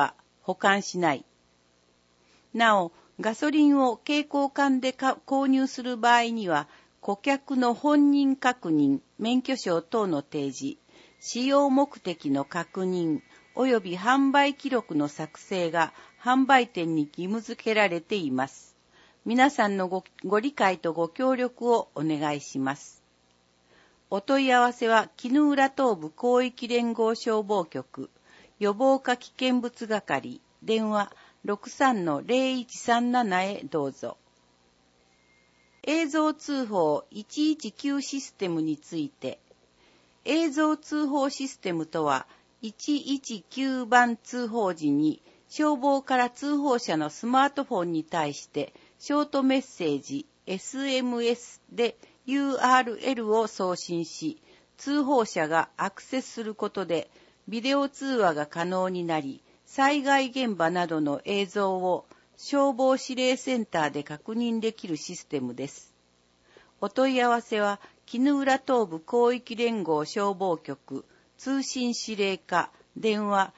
S1: 保管しない。なお、ガソリンを携行缶で購入する場合には、顧客の本人確認、免許証等の提示、使用目的の確認、及び販売記録の作成が販売店に義務付けられています。皆さんのご理解とご協力をお願いします。お問い合わせは、絹浦東部広域連合消防局、予防火危険物係、電話 63-0137 へどうぞ。映像通報119システムについて、映像通報システムとは、119番通報時に消防から通報者のスマートフォンに対してショートメッセージ SMS で URL を送信し、通報者がアクセスすることでビデオ通話が可能になり、災害現場などの映像を消防指令センターで確認できるシステムです。お問い合わせは、絹浦東部広域連合消防局、通信指令課、電話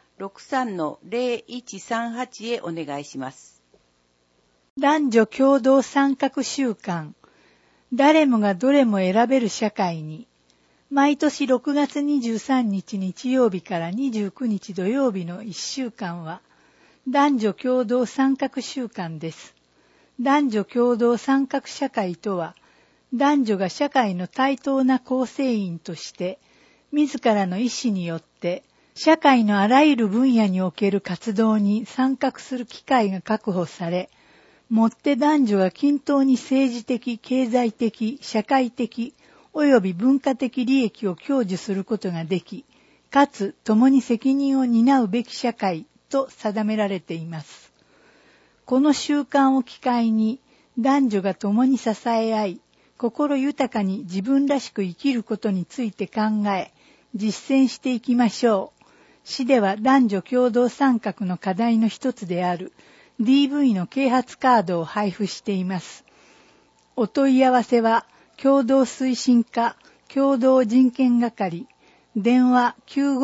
S1: 63-0138 へお願いします。
S2: 男女共同参画週間、誰もがどれも選べる社会に、毎年6月23日日曜日から29日土曜日の1週間は、男女共同参画週間です。男女共同参画社会とは、男女が社会の対等な構成員として、自らの意思によって、社会のあらゆる分野における活動に参画する機会が確保され、もって男女が均等に政治的、経済的、社会的、及び文化的利益を享受することができ、かつ共に責任を担うべき社会と定められています。この習慣を機会に、男女が共に支え合い、心豊かに自分らしく生きることについて考え、実践していきましょう。市では男女共同参画の課題の一つである DV の啓発カードを配布しています。お問い合わせは、共同推進課共同人権係、電話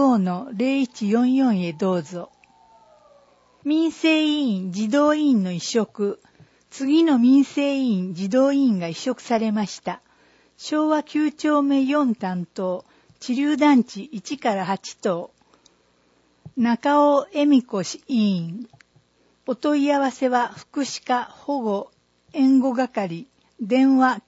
S2: 95-0144 へどうぞ。民生委員児童委員の移植、次の民生委員児童委員が移植されました。昭和9丁目4担当、知立団地1から8棟、中尾恵美子委員。お問い合わせは福祉課保護援護係、電話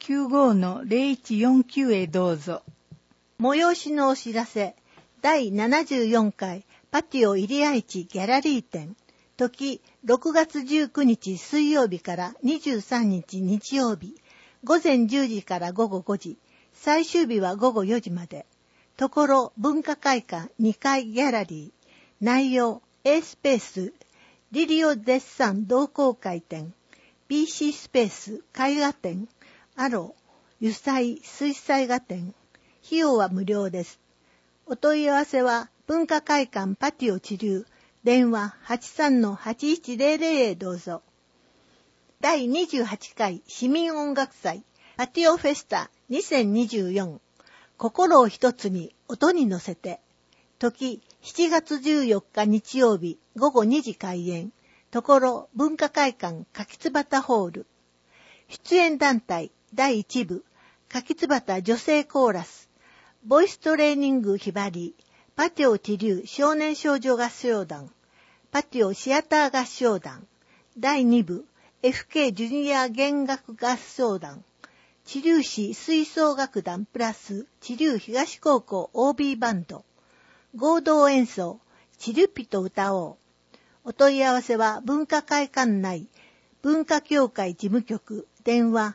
S2: 95-0149 へどうぞ。
S7: 催しのお知らせ、第74回パティオ入合市ギャラリー展、時6月19日水曜日から23日日曜日、午前10時から午後5時、最終日は午後4時まで。ところ文化会館2階ギャラリー、内容 A スペースリリオデッサン同好会展、 BC スペース絵画展、アロ油彩水彩画展。費用は無料です。お問い合わせは文化会館パティオ知立、電話 83-8100 へどうぞ。第28回市民音楽祭パティオフェスタ2024、心を一つに音に乗せて、時7月14日日曜日午後2時開演、ところ文化会館柿椿ホール。出演団体第1部柿椿女性コーラス、ボイストレーニングひばり、パティオ知立少年少女合唱団、パティオシアター合唱団。第2部 FK ジュニア弦楽合唱団、知立市吹奏楽団プラス知立東高校 OB バンド。合同演奏知立ピと歌おう。お問い合わせは文化会館内文化協会事務局、電話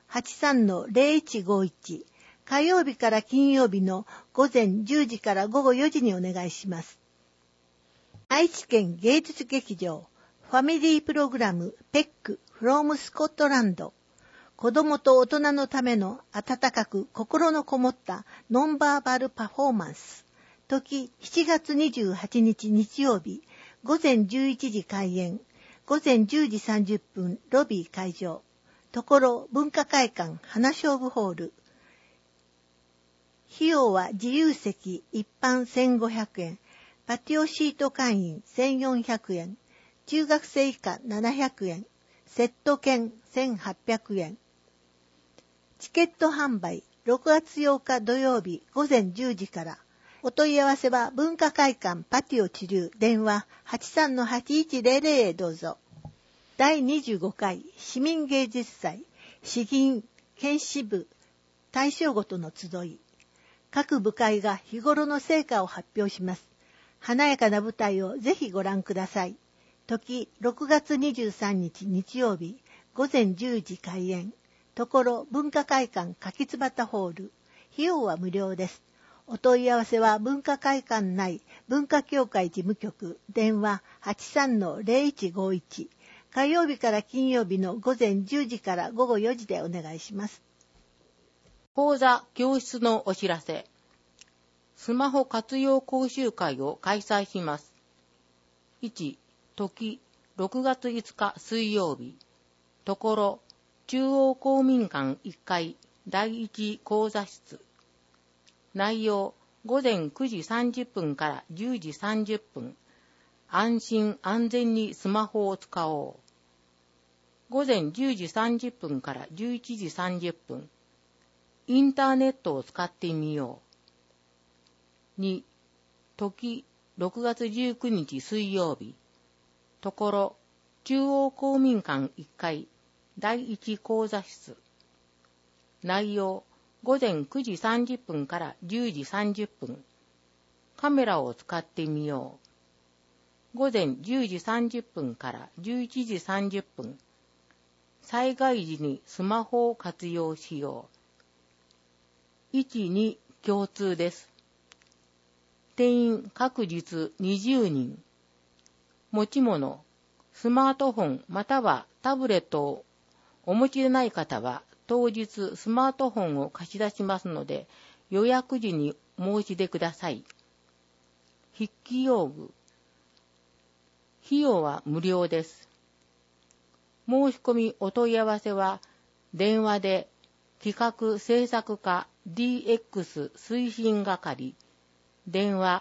S7: 83-0151、火曜日から金曜日の午前10時から午後4時にお願いします。愛知県芸術劇場ファミリープログラムペックフロムスコットランド、子供と大人のための温かく心のこもったノンバーバルパフォーマンス。時7月28日日曜日、午前11時開演、午前10時30分ロビー会場。ところ文化会館花勝負ホール。費用は自由席一般1500円、パティオシート会員1400円、 中学生以下700円、セット券1800円。チケット販売6月8日土曜日午前10時から。お問い合わせは文化会館パティオ地流電話 83-8100 へどうぞ。第25回市民芸術祭詩吟県支部大正ごとの集い。各部会が日頃の成果を発表します。華やかな舞台をぜひご覧ください。時6月23日日曜日午前10時開演。ところ文化会館柿椿ホール。費用は無料です。お問い合わせは文化会館内文化協会事務局電話 83-0151。火曜日から金曜日の午前10時から午後4時でお願いします。
S1: 講座教室のお知らせ。スマホ活用講習会を開催します。1、時6月5日水曜日。ところ中央公民館1階第1講座室。内容、午前9時30分から10時30分。安心安全にスマホを使おう。午前10時30分から11時30分。インターネットを使ってみよう。2、時6月19日水曜日。ところ、中央公民館1階第1講座室。内容、午前9時30分から10時30分。カメラを使ってみよう。午前10時30分から11時30分。災害時にスマホを活用しよう。1、2共通です。定員各日20人。持ち物、スマートフォンまたはタブレットをお持ちでない方は当日スマートフォンを貸し出しますので予約時に申し出ください。筆記用具。費用は無料です。申し込みお問い合わせは電話で企画制作課 DX 推進係電話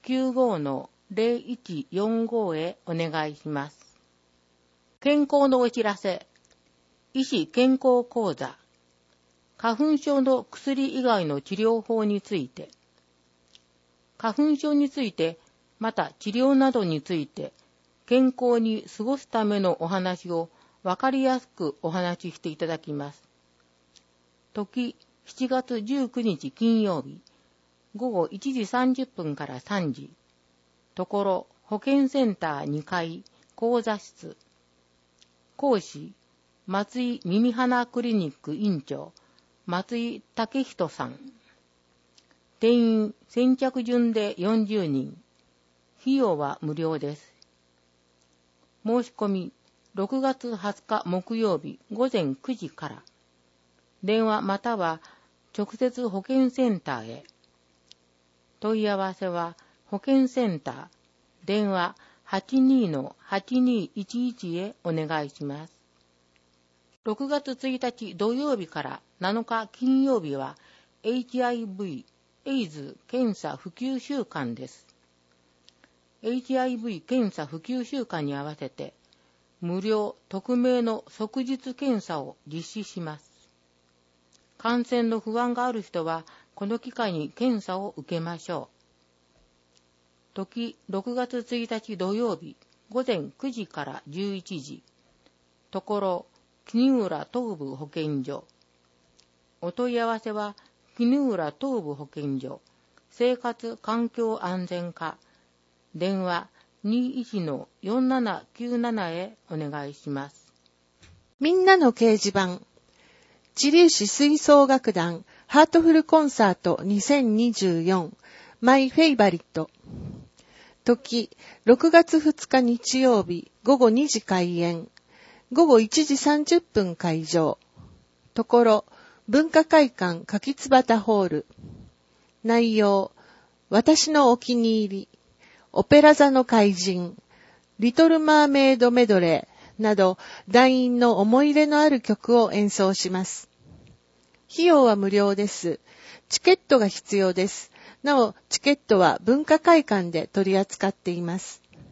S1: 95-0145 へお願いします。健康のお知らせ。医師健康講座。花粉症の薬以外の治療法について。花粉症について、また治療などについて、健康に過ごすためのお話をわかりやすくお話ししていただきます。時7月19日金曜日、午後1時30分から3時。ところ保健センター2階講座室。講師松井耳鼻クリニック院長松井武人さん。定員先着順で40人。費用は無料です。申し込み6月20日木曜日午前9時から。電話または直接保健センターへ。問い合わせは保健センター電話 82-8211 へお願いします。6月1日土曜日から7日金曜日は HIV エイズ検査普及週間です。HIV 検査普及週間に合わせて無料匿名の即日検査を実施します。感染の不安がある人はこの機会に検査を受けましょう。時6月1日土曜日午前9時から11時。ところ絹浦東部保健所。お問い合わせは絹浦東部保健所生活環境安全課電話 21-4797 へお願いします。
S4: みんなの掲示板。知立市吹奏楽団ハートフルコンサート2024マイフェイバリット。時6月2日日曜日午後2時開演。午後1時30分会場。ところ文化会館柿椿ホール。内容、私のお気に入り、オペラ座の怪人、リトルマーメイドメドレーなど団員の思い入れのある曲を演奏します。費用は無料です。チケットが必要です。なお、チケットは文化会館で取り扱っています。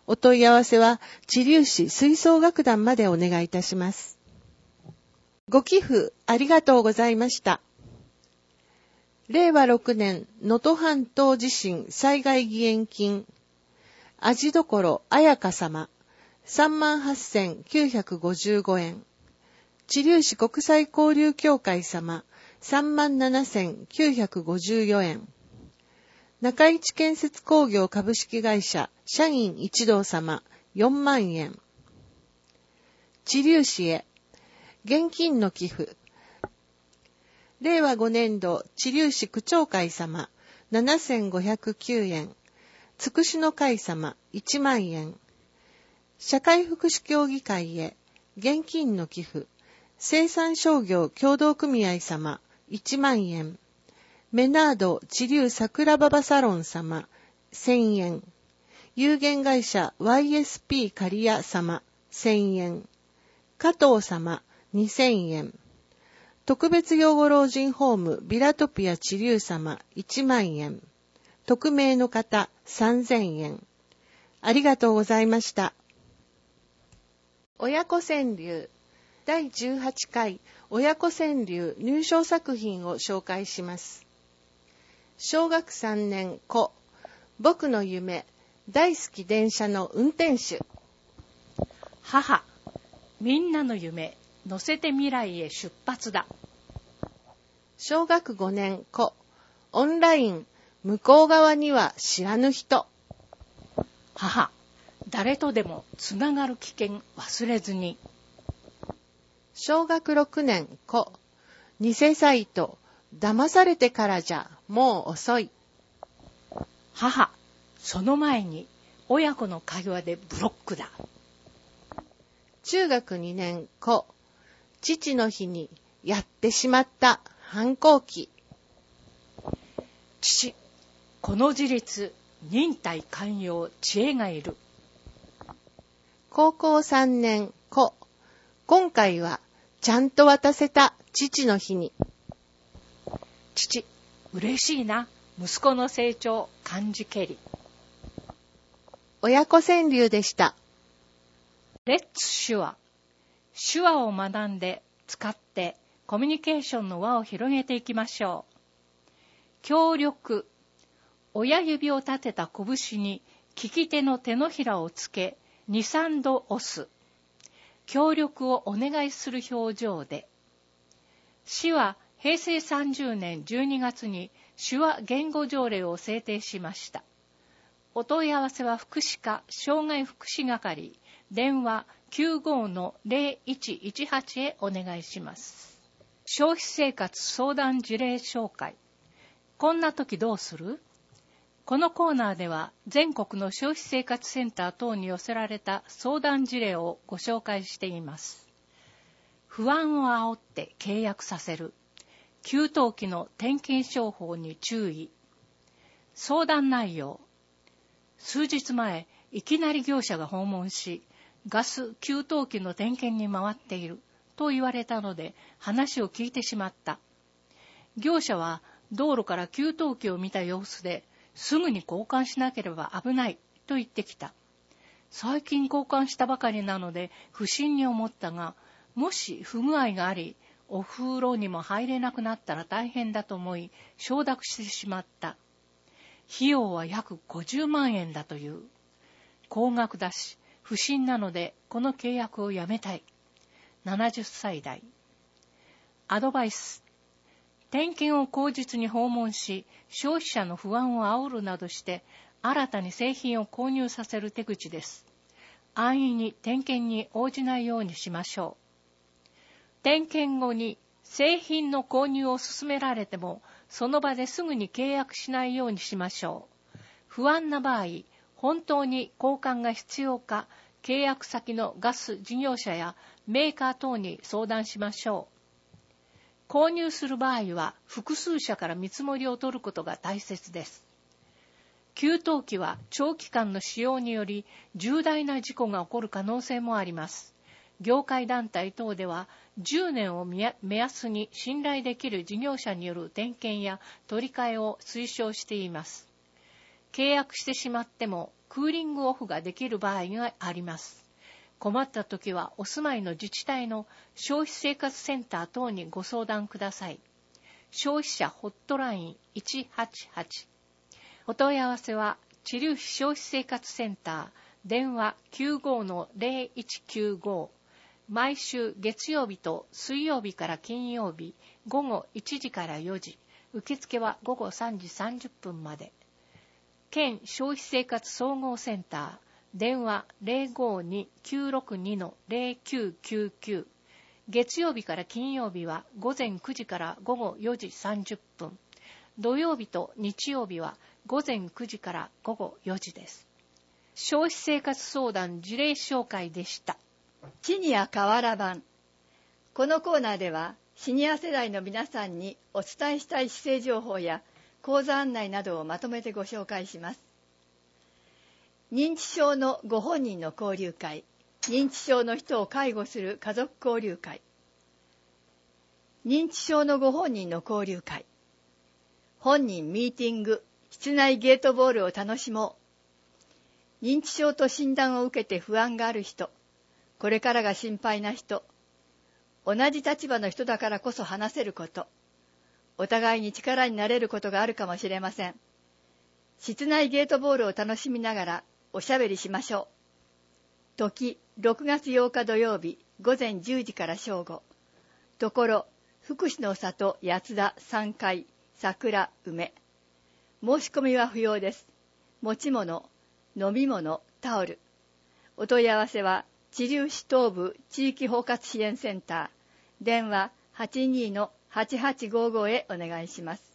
S4: お問い合わせは、知立市吹奏楽団までお願いいたします。ご寄付ありがとうございました。令和6年能登半島地震災害義援金、味どころ彩香様、38,955円。知立市国際交流協会様、37,954円。中市建設工業株式会社社員一同様、4万円。知立市へ、現金の寄付。令和5年度知立市区長会様、7,509円。つくしの会様、1万円。社会福祉協議会へ、現金の寄付。生産商業協同組合様、1万円。メナード知立桜馬場サロン様、1000円。有限会社 YSP 刈谷様、1000円。加藤様、2000円。特別養護老人ホームビラトピア知立様、1万円。匿名の方、3000円。ありがとうございました。親子川柳第18回親子川柳入賞作品を紹介します。小学3年子、僕の夢、大好き電車の運転手。
S8: 母、みんなの夢、乗せて未来へ出発だ。
S4: 小学5年子、オンライン、向こう側には知らぬ人。
S8: 母、誰とでもつながる危険忘れずに。
S4: 小学6年子、偽サイト、騙されてからじゃもう遅い。
S8: 母、その前に親子の会話でブロックだ。
S4: 中学2年子、父の日にやってしまった反抗期。
S8: 父、この自立、忍耐寛容、知恵がいる。
S4: 高校3年子、今回はちゃんと渡せた父の日に。
S8: 父、嬉しいな、息子の成長感じけり。
S4: 親子川柳でした。
S8: レッツ手話。手話を学んで使ってコミュニケーションの輪を広げていきましょう。協力。親指を立てた拳に利き手の手のひらをつけ、2、3度押す。協力をお願いする表情で。市は平成30年12月に手話言語条例を制定しました。お問い合わせは福祉課障害福祉係、電話 95-0118 へお願いします。消費生活相談事例紹介。こんな時どうする？このコーナーでは全国の消費生活センター等に寄せられた相談事例をご紹介しています。不安を煽って契約させる。給湯器の点検商法に注意。相談内容。数日前、いきなり業者が訪問し、ガス給湯器の点検に回っていると言われたので話を聞いてしまった。業者は道路から給湯器を見た様子ですぐに交換しなければ危ないと言ってきた。最近交換したばかりなので不審に思ったが、もし不具合があり、お風呂にも入れなくなったら大変だと思い承諾してしまった。費用は約50万円だという。高額だし、不審なのでこの契約をやめたい。70歳代。アドバイス。点検を口実に訪問し、消費者の不安を煽るなどして、新たに製品を購入させる手口です。安易に点検に応じないようにしましょう。点検後に製品の購入を勧められても、その場ですぐに契約しないようにしましょう。不安な場合、本当に交換が必要か、契約先のガス事業者やメーカー等に相談しましょう。購入する場合は複数社から見積もりを取ることが大切です。給湯器は長期間の使用により重大な事故が起こる可能性もあります。業界団体等では10年を目安に信頼できる事業者による点検や取り替えを推奨しています。 契約してしまってもクーリングオフができる場合があります。困った時はお住まいの自治体の消費生活センター等にご相談ください。消費者ホットライン188。お問い合わせは、知立市消費生活センター、電話 95-0195。毎週月曜日と水曜日から金曜日、午後1時から4時。受付は午後3時30分まで。県消費生活総合センター、電話 052-962-0999。月曜日から金曜日は午前9時から午後4時30分。土曜日と日曜日は午前9時から午後4時です。消費生活相談事例紹介でした。
S5: シニア河原版。このコーナーではシニア世代の皆さんにお伝えしたい市政情報や講座案内などをまとめてご紹介します。認知症のご本人の交流会、認知症の人を介護する家族交流会、認知症のご本人の交流会、本人ミーティング、室内ゲートボールを楽しもう。認知症と診断を受けて不安がある人、これからが心配な人、同じ立場の人だからこそ話せること、お互いに力になれることがあるかもしれません。室内ゲートボールを楽しみながらおしゃべりしましょう。時、6月8日土曜日、午前10時から正午。ところ、福祉の里八田3階、桜梅。申し込みは不要です。持ち物、飲み物、タオル。お問い合わせは、知立市東部地域包括支援センター、電話 82-8855 へお願いします。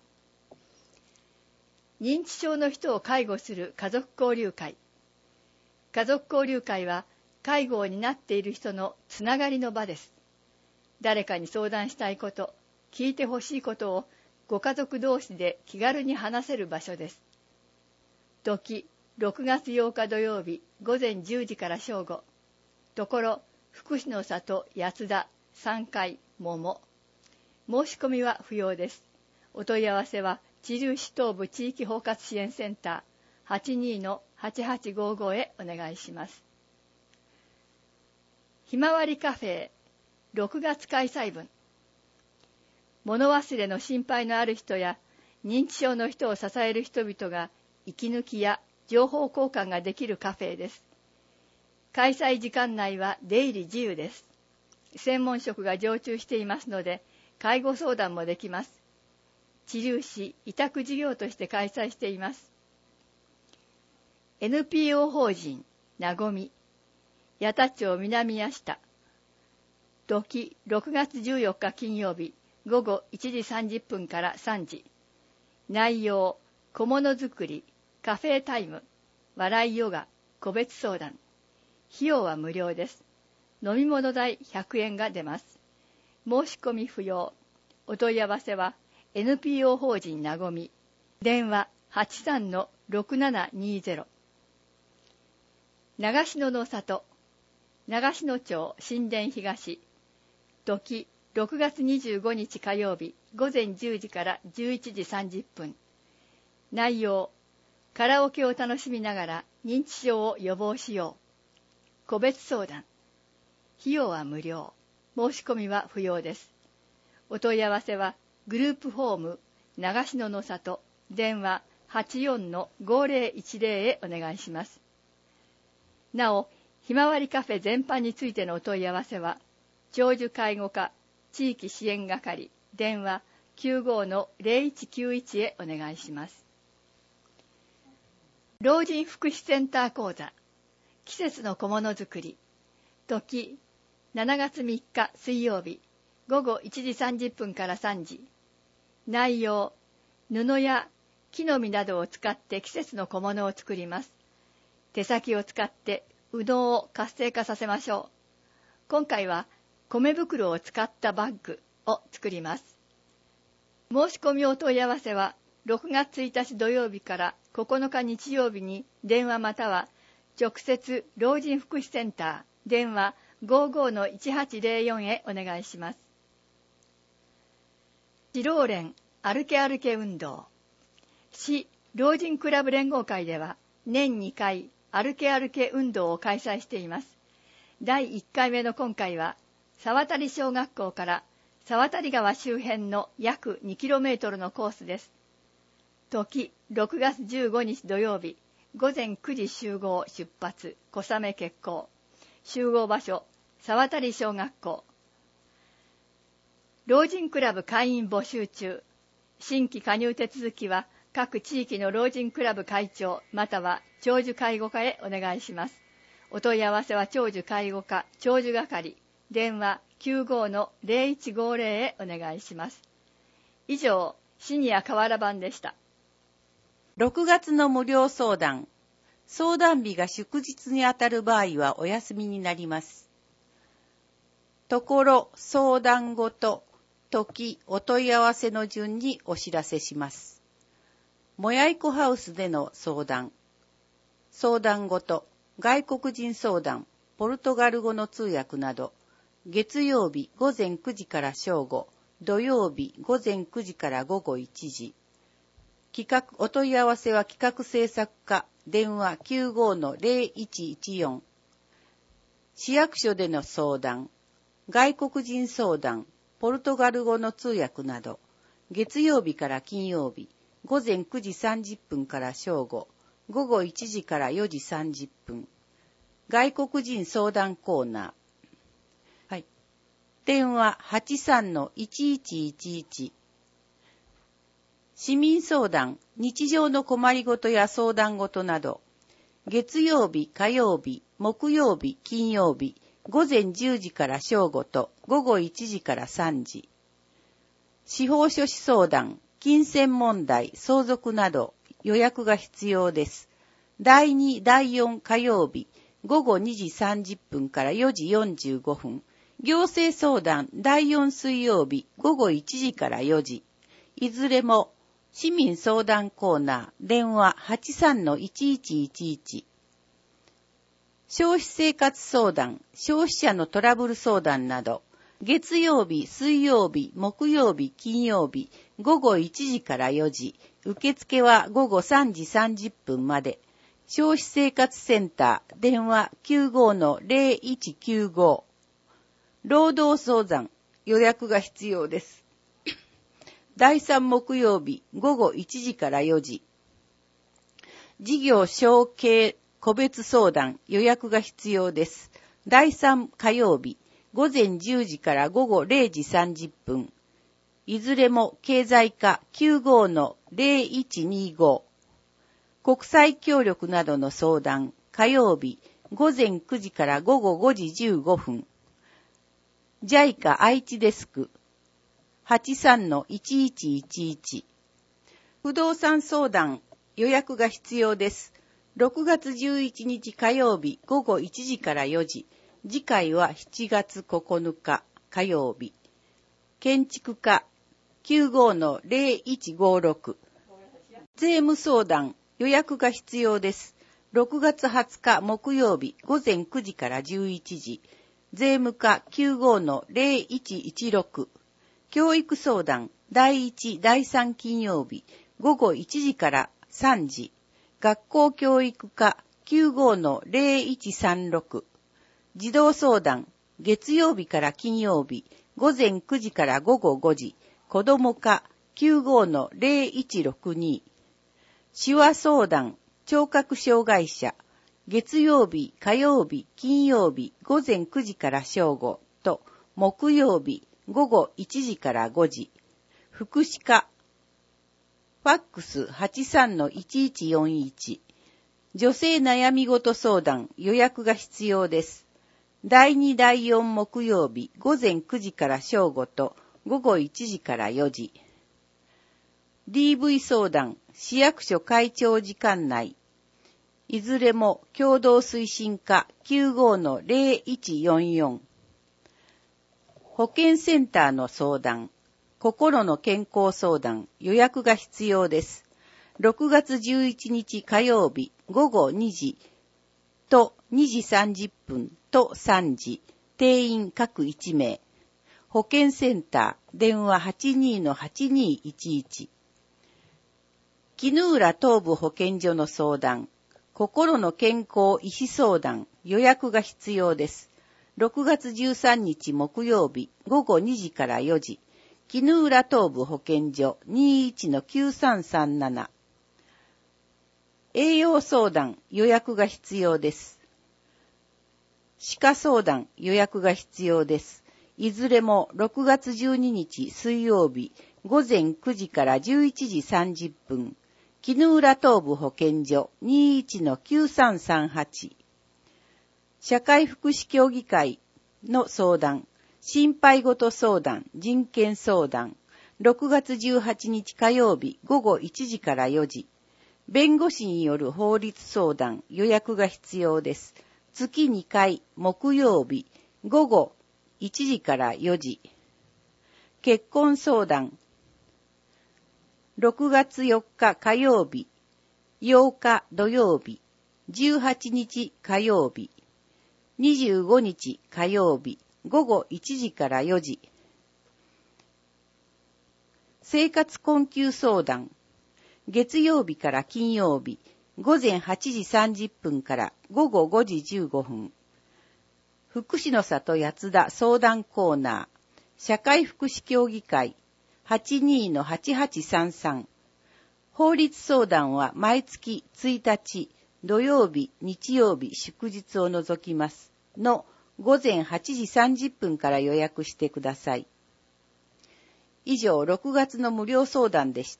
S5: 認知症の人を介護する家族交流会。家族交流会は介護を担っている人のつながりの場です。誰かに相談したいこと、聞いてほしいことをご家族同士で気軽に話せる場所です。時、6月8日土曜日午前10時から正午。ところ、福祉の里八田3階桃。申し込みは不要です。お問い合わせは、知立市東部地域包括支援センター 82-8855 へお願いします。ひまわりカフェ6月開催分。物忘れの心配のある人や認知症の人を支える人々が息抜きや情報交換ができるカフェです。開催時間内は出入り自由です。専門職が常駐していますので、介護相談もできます。知立市委託事業として開催しています。NPO 法人なごみ、八田町南谷下。時、6月14日金曜日、午後1時30分から3時。内容、小物作り、カフェタイム、笑いヨガ、個別相談。費用は無料です。飲み物代100円が出ます。申し込み不要。お問い合わせは、NPO 法人なごみ。電話 83-6720。長篠の里。長篠町新田東。時、6月25日火曜日、午前10時から11時30分。内容、カラオケを楽しみながら認知症を予防しよう。個別相談。費用は無料。申し込みは不要です。お問い合わせは、グループホーム長篠の里、電話 84-5010 へお願いします。なお、ひまわりカフェ全般についてのお問い合わせは、長寿介護課地域支援係、電話 95-0191 へお願いします。老人福祉センター講座、季節の小物作り。時、7月3日水曜日、午後1時30分から3時。内容、布や木の実などを使って季節の小物を作ります。手先を使ってうどんを活性化させましょう。今回は米袋を使ったバッグを作ります。申し込みお問い合わせは6月1日土曜日から9日日曜日に電話または直接老人福祉センター電話 55-1804 へお願いします。市老連歩け歩け運動。市老人クラブ連合会では年2回歩け歩け運動を開催しています。第1回目の今回は沢渡小学校から沢渡川周辺の約 2km のコースです。時6月15日土曜日午前9時集合出発、小雨決行。集合場所沢渡小学校。老人クラブ会員募集中。新規加入手続きは各地域の老人クラブ会長または長寿介護課へお願いします。お問い合わせは長寿介護課長寿係電話 95-0150 へお願いします。以上、シニア河原版でした。
S1: 6月の無料相談。相談日が祝日にあたる場合はお休みになります。ところ、相談ごと、時、お問い合わせの順にお知らせします。もやいこハウスでの相談。相談ごと、外国人相談、ポルトガル語の通訳など、月曜日午前9時から正午、土曜日午前9時から午後1時。お問い合わせは企画制作課、電話 95-0114。市役所での相談、外国人相談、ポルトガル語の通訳など、月曜日から金曜日、午前9時30分から正午、午後1時から4時30分。外国人相談コーナー。はい。電話 83-1111。市民相談、日常の困りごとや相談ごとなど、月曜日、火曜日、木曜日、金曜日、午前10時から正午と午後1時から3時。司法書士相談、金銭問題、相続など予約が必要です。第2、第4火曜日、午後2時30分から4時45分。行政相談、第4水曜日、午後1時から4時。いずれも、市民相談コーナー、電話 83-1111。消費生活相談、消費者のトラブル相談など、月曜日、水曜日、木曜日、金曜日、午後1時から4時、受付は午後3時30分まで。消費生活センター、電話 95-0195。労働相談、予約が必要です。第3木曜日、午後1時から4時。事業承継個別相談、予約が必要です。第3火曜日、午前10時から午後0時30分。いずれも経済課 95-0125。国際協力などの相談、火曜日、午前9時から午後5時15分。JICA 愛知デスク、83-1111。不動産相談、予約が必要です。6月11日火曜日午後1時から4時。次回は7月9日火曜日。建築課 95-0156。税務相談、予約が必要です。6月20日木曜日午前9時から11時。税務課 95-0116。教育相談、第1、第3金曜日午後1時から3時。学校教育課 95-0136。児童相談、月曜日から金曜日午前9時から午後5時。子ども課 95-0162。手話相談、聴覚障害者、月曜日、火曜日、金曜日午前9時から正午と木曜日午後1時から5時。福祉課、ファックス 83-1141。女性悩み事相談、予約が必要です。第2、第4木曜日午前9時から正午と午後1時から4時。DV 相談、市役所会長時間内。いずれも共同推進課 95-0144。保健センターの相談、心の健康相談、予約が必要です。6月11日火曜日午後2時と2時30分と3時。定員各1名。保健センター、電話 82-8211。 絹浦東部保健所の相談、心の健康医師相談、予約が必要です。6月13日木曜日午後2時から4時、絹浦東部保健所 21-9337。栄養相談、予約が必要です。歯科相談、予約が必要です。いずれも6月12日水曜日午前9時から11時30分、絹浦東部保健所 21-9338。社会福祉協議会の相談、心配事相談、人権相談、6月18日火曜日午後1時から4時、弁護士による法律相談、予約が必要です。月2回木曜日午後1時から4時。結婚相談、6月4日火曜日、8日土曜日、18日火曜日、25日火曜日、午後1時から4時。生活困窮相談、月曜日から金曜日、午前8時30分から午後5時15分。福祉の里八田相談コーナー、社会福祉協議会 82-8833。法律相談は毎月1日、土曜日、日曜日、祝日を除きますの午前8時30分から予約してください。以上、6月の無料相談でした。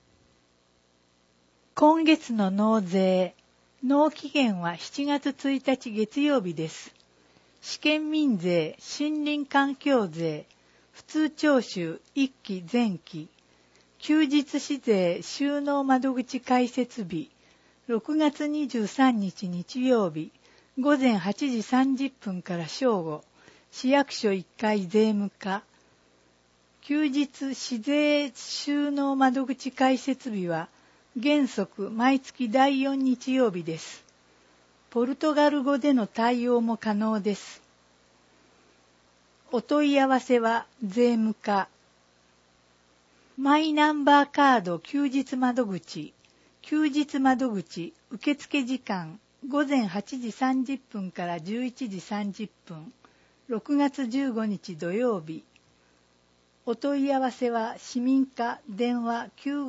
S2: 今月の納税、納期限は7月1日月曜日です。試験民税、森林環境税、普通徴収1期前期、休日市税収納窓口開設日、6月23日日曜日、午前8時30分から正午、市役所1階税務課。休日市税収納窓口開設日は原則毎月第4日曜日です。ポルトガル語での対応も可能です。お問い合わせは税務課。マイナンバーカード休日窓口、休日窓口受付時間午前8時30分から11時30分、6月15日土曜日。お問い合わせは市民課電話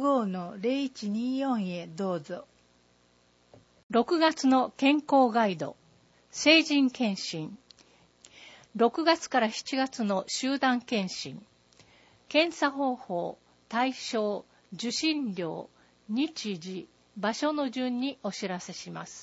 S2: 95-0124 へどうぞ。
S8: 6月の健康ガイド、成人検診。6月から7月の集団検診。検査方法、対象、受診料、日時、場所の順にお知らせします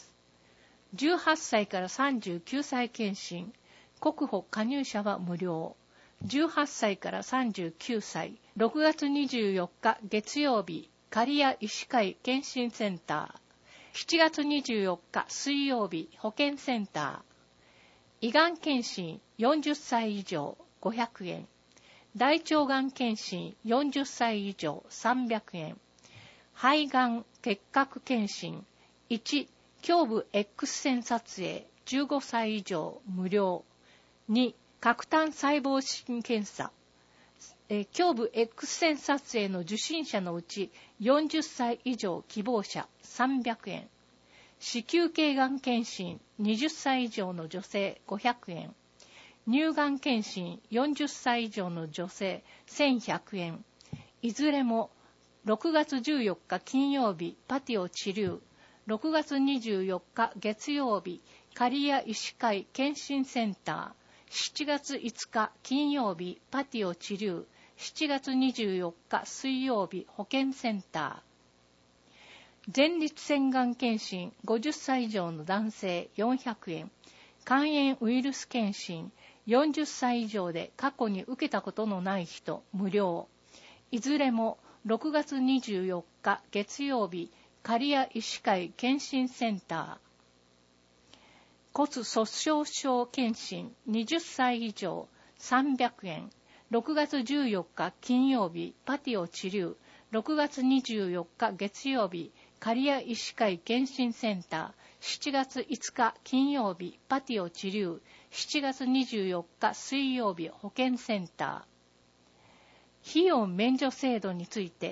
S8: 。18歳から39歳検診、国保加入者は無料。18歳から39歳、6月24日月曜日、刈谷医師会検診センター。7月24日水曜日、保健センター。胃がん検診40歳以上500円。大腸がん検診40歳以上300円。肺がん結核検診1、胸部 X 線撮影15歳以上無料。2、核炭細胞診検査。胸部 X 線撮影の受診者のうち40歳以上希望者300円。子宮頸がん検診20歳以上の女性500円。乳がん検診40歳以上の女性1100円。いずれも6月14日金曜日パティオ治療。6月24日月曜日刈谷医師会検診センター。7月5日金曜日パティオ治療。7月24日水曜日保健センター。前立腺がん検診50歳以上の男性400円。肝炎ウイルス検診40歳以上で過去に受けたことのない人無料。いずれも6月24日月曜日刈谷医師会検診センター。骨粗鬆症検診20歳以上300円。6月14日金曜日パティオ治療。6月24日月曜日刈谷医師会検診センター。7月5日金曜日パティオ治療。7月24日水曜日保健センター。費用免除制度について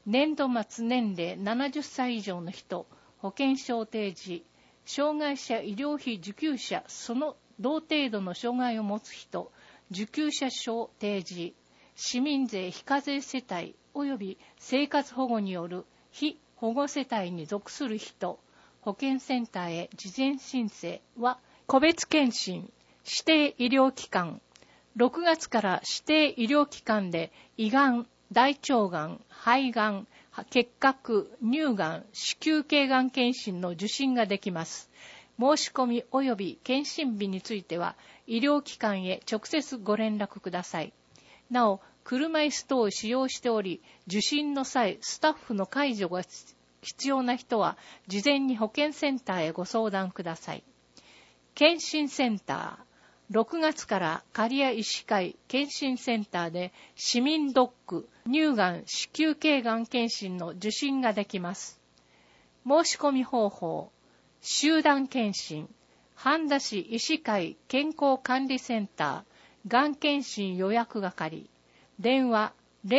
S8: 年度末年齢70歳以上の人、保険証提示、障害者医療費受給者、その同程度の障害を持つ人、受給者証提示、市民税非課税世帯及び生活保護による非保護世帯に属する人、保健センターへ事前申請は、個別検診、指定医療機関、6月から指定医療機関で胃がん、大腸がん、肺がん、結核、乳がん、子宮頸がん検診の受診ができます。申し込み及び検診日については、医療機関へ直接ご連絡ください。なお、車椅子等を使用しており、受診の際、スタッフの介助が必要な人は、事前に保健センターへご相談ください。検診センター、6月から刈谷医師会検診センターで市民ドック、乳がん、子宮頸がん検診の受診ができます。申し込み方法、集団検診、半田市医師会健康管理センター、がん検診予約係、電話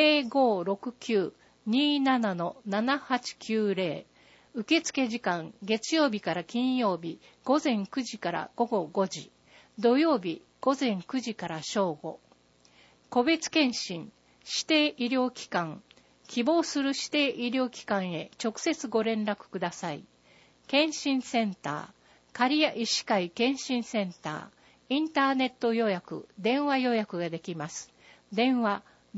S8: 0569-27-7890、受付時間月曜日から金曜日午前9時から午後5時、土曜日午前9時から正午。個別検診、指定医療機関、希望する指定医療機関へ直接ご連絡ください。検診センター、刈谷医師会検診センター、インターネット予約、電話予約ができます。電話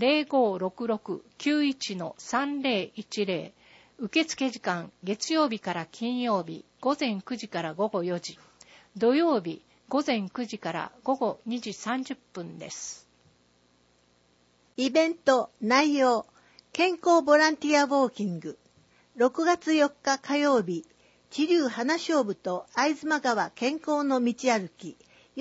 S8: 0566-91-3010、受付時間月曜日から金曜日午前9時から午後4時、土曜日午前9時から午後2時30分です。
S7: イベント内容、健康ボランティアウォーキング、6月4日火曜日、知立花勝負と会津間川健康の道歩き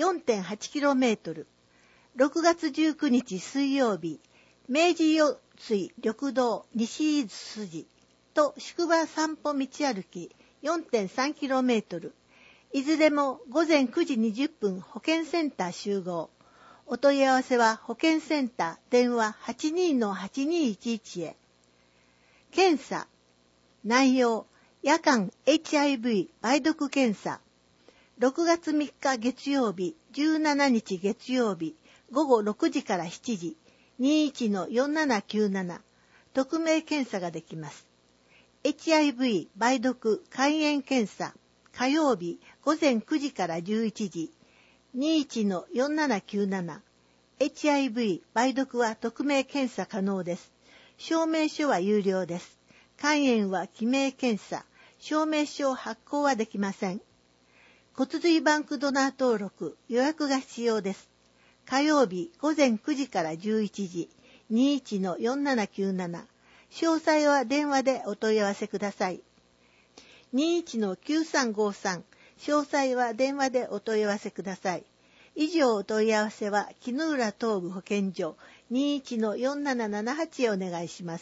S7: 4.8km、6月19日水曜日、明治用水緑道西伊豆筋と宿場散歩道歩き 4.3km、いずれも午前9時20分保健センター集合。お問い合わせは保健センター電話 82-8211 へ。検査内容、夜間 HIV 梅毒検査、6月3日月曜日、17日月曜日、午後6時から7時、21-4797、匿名検査ができます。HIV 梅毒肝炎検査、火曜日、午前9時から11時、21-4797、HIV 梅毒は匿名検査可能です。証明書は有料です。肝炎は記名検査、証明書発行はできません。骨髄バンクドナー登録、予約が必要です。火曜日午前9時から11時、21-4797、詳細は電話でお問い合わせください。21-9353、詳細は電話でお問い合わせください。以上お問い合わせは絹浦東部保健所 21-4778 へお願いします。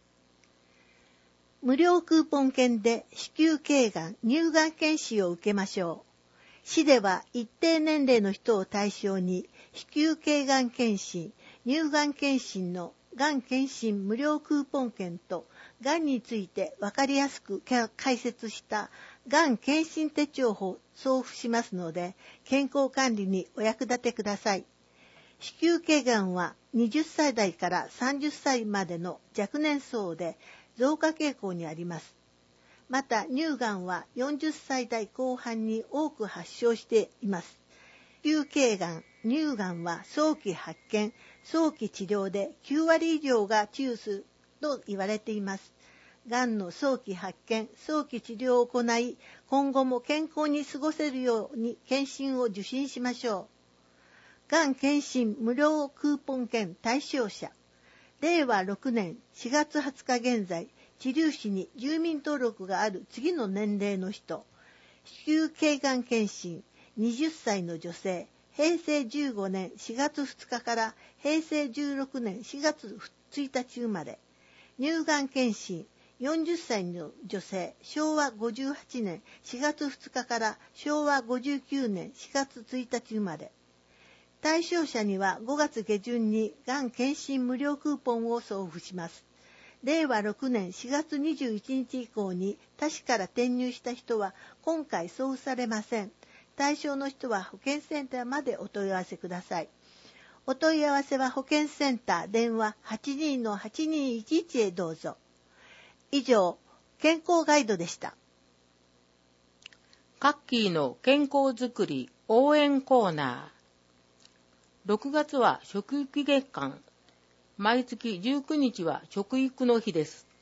S7: 無料クーポン券で子宮頸がん、乳がん検診を受けましょう。市では一定年齢の人を対象に子宮頸がん検診、乳がん検診のがん検診無料クーポン券と、がんについてわかりやすく解説したがん検診手帳を送付しますので、健康管理にお役立てください。子宮頸がんは20歳代から30歳までの若年層で増加傾向にあります。また乳がんは40歳代後半に多く発症しています。子宮頸がん、乳がんは早期発見、早期治療で9割以上が治癒すると言われています。がんの早期発見、早期治療を行い、今後も健康に過ごせるように検診を受診しましょう。がん検診無料クーポン券対象者。令和6年4月20日現在、知立市に住民登録がある次の年齢の人。子宮頸がん検診、20歳の女性、平成15年4月2日から平成16年4月1日生まれ。乳がん検診、40歳の女性、昭和58年4月2日から昭和59年4月1日生まれ。対象者には5月下旬にがん検診無料クーポンを送付します。 令和6年4月21日以降に他市から転入した人は今回送付されません。対象の人は保健センターまでお問い合わせください。お問い合わせは保健センター電話 82-8211 へどうぞ。以上、健康ガイドでした。
S1: カッキーの健康づくり応援コーナー。6月は食育月間。毎月19日は食育の日です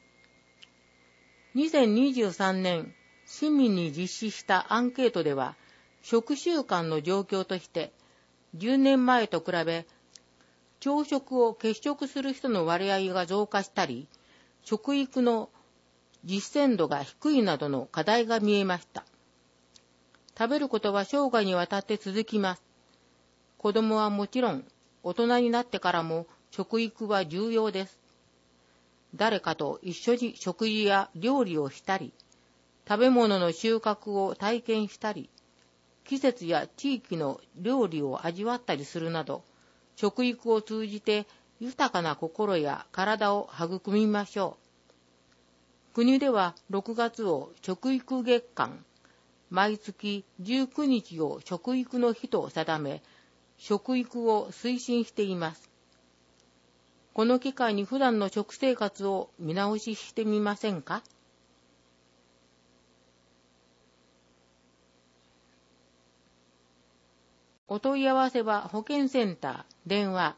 S1: 。2023年、市民に実施したアンケートでは、食習慣の状況として、10年前と比べ、朝食を欠食する人の割合が増加したり、食育の実践度が低いなどの課題が見えました。食べることは生涯にわたって続きます。子供はもちろん、大人になってからも食育は重要です。誰かと一緒に食事や料理をしたり、食べ物の収穫を体験したり、季節や地域の料理を味わったりするなど、食育を通じて豊かな心や体を育みましょう。国では6月を食育月間、毎月19日を食育の日と定め、食育を推進しています。この機会に普段の食生活を見直ししてみませんか？お問い合わせは保健センター電話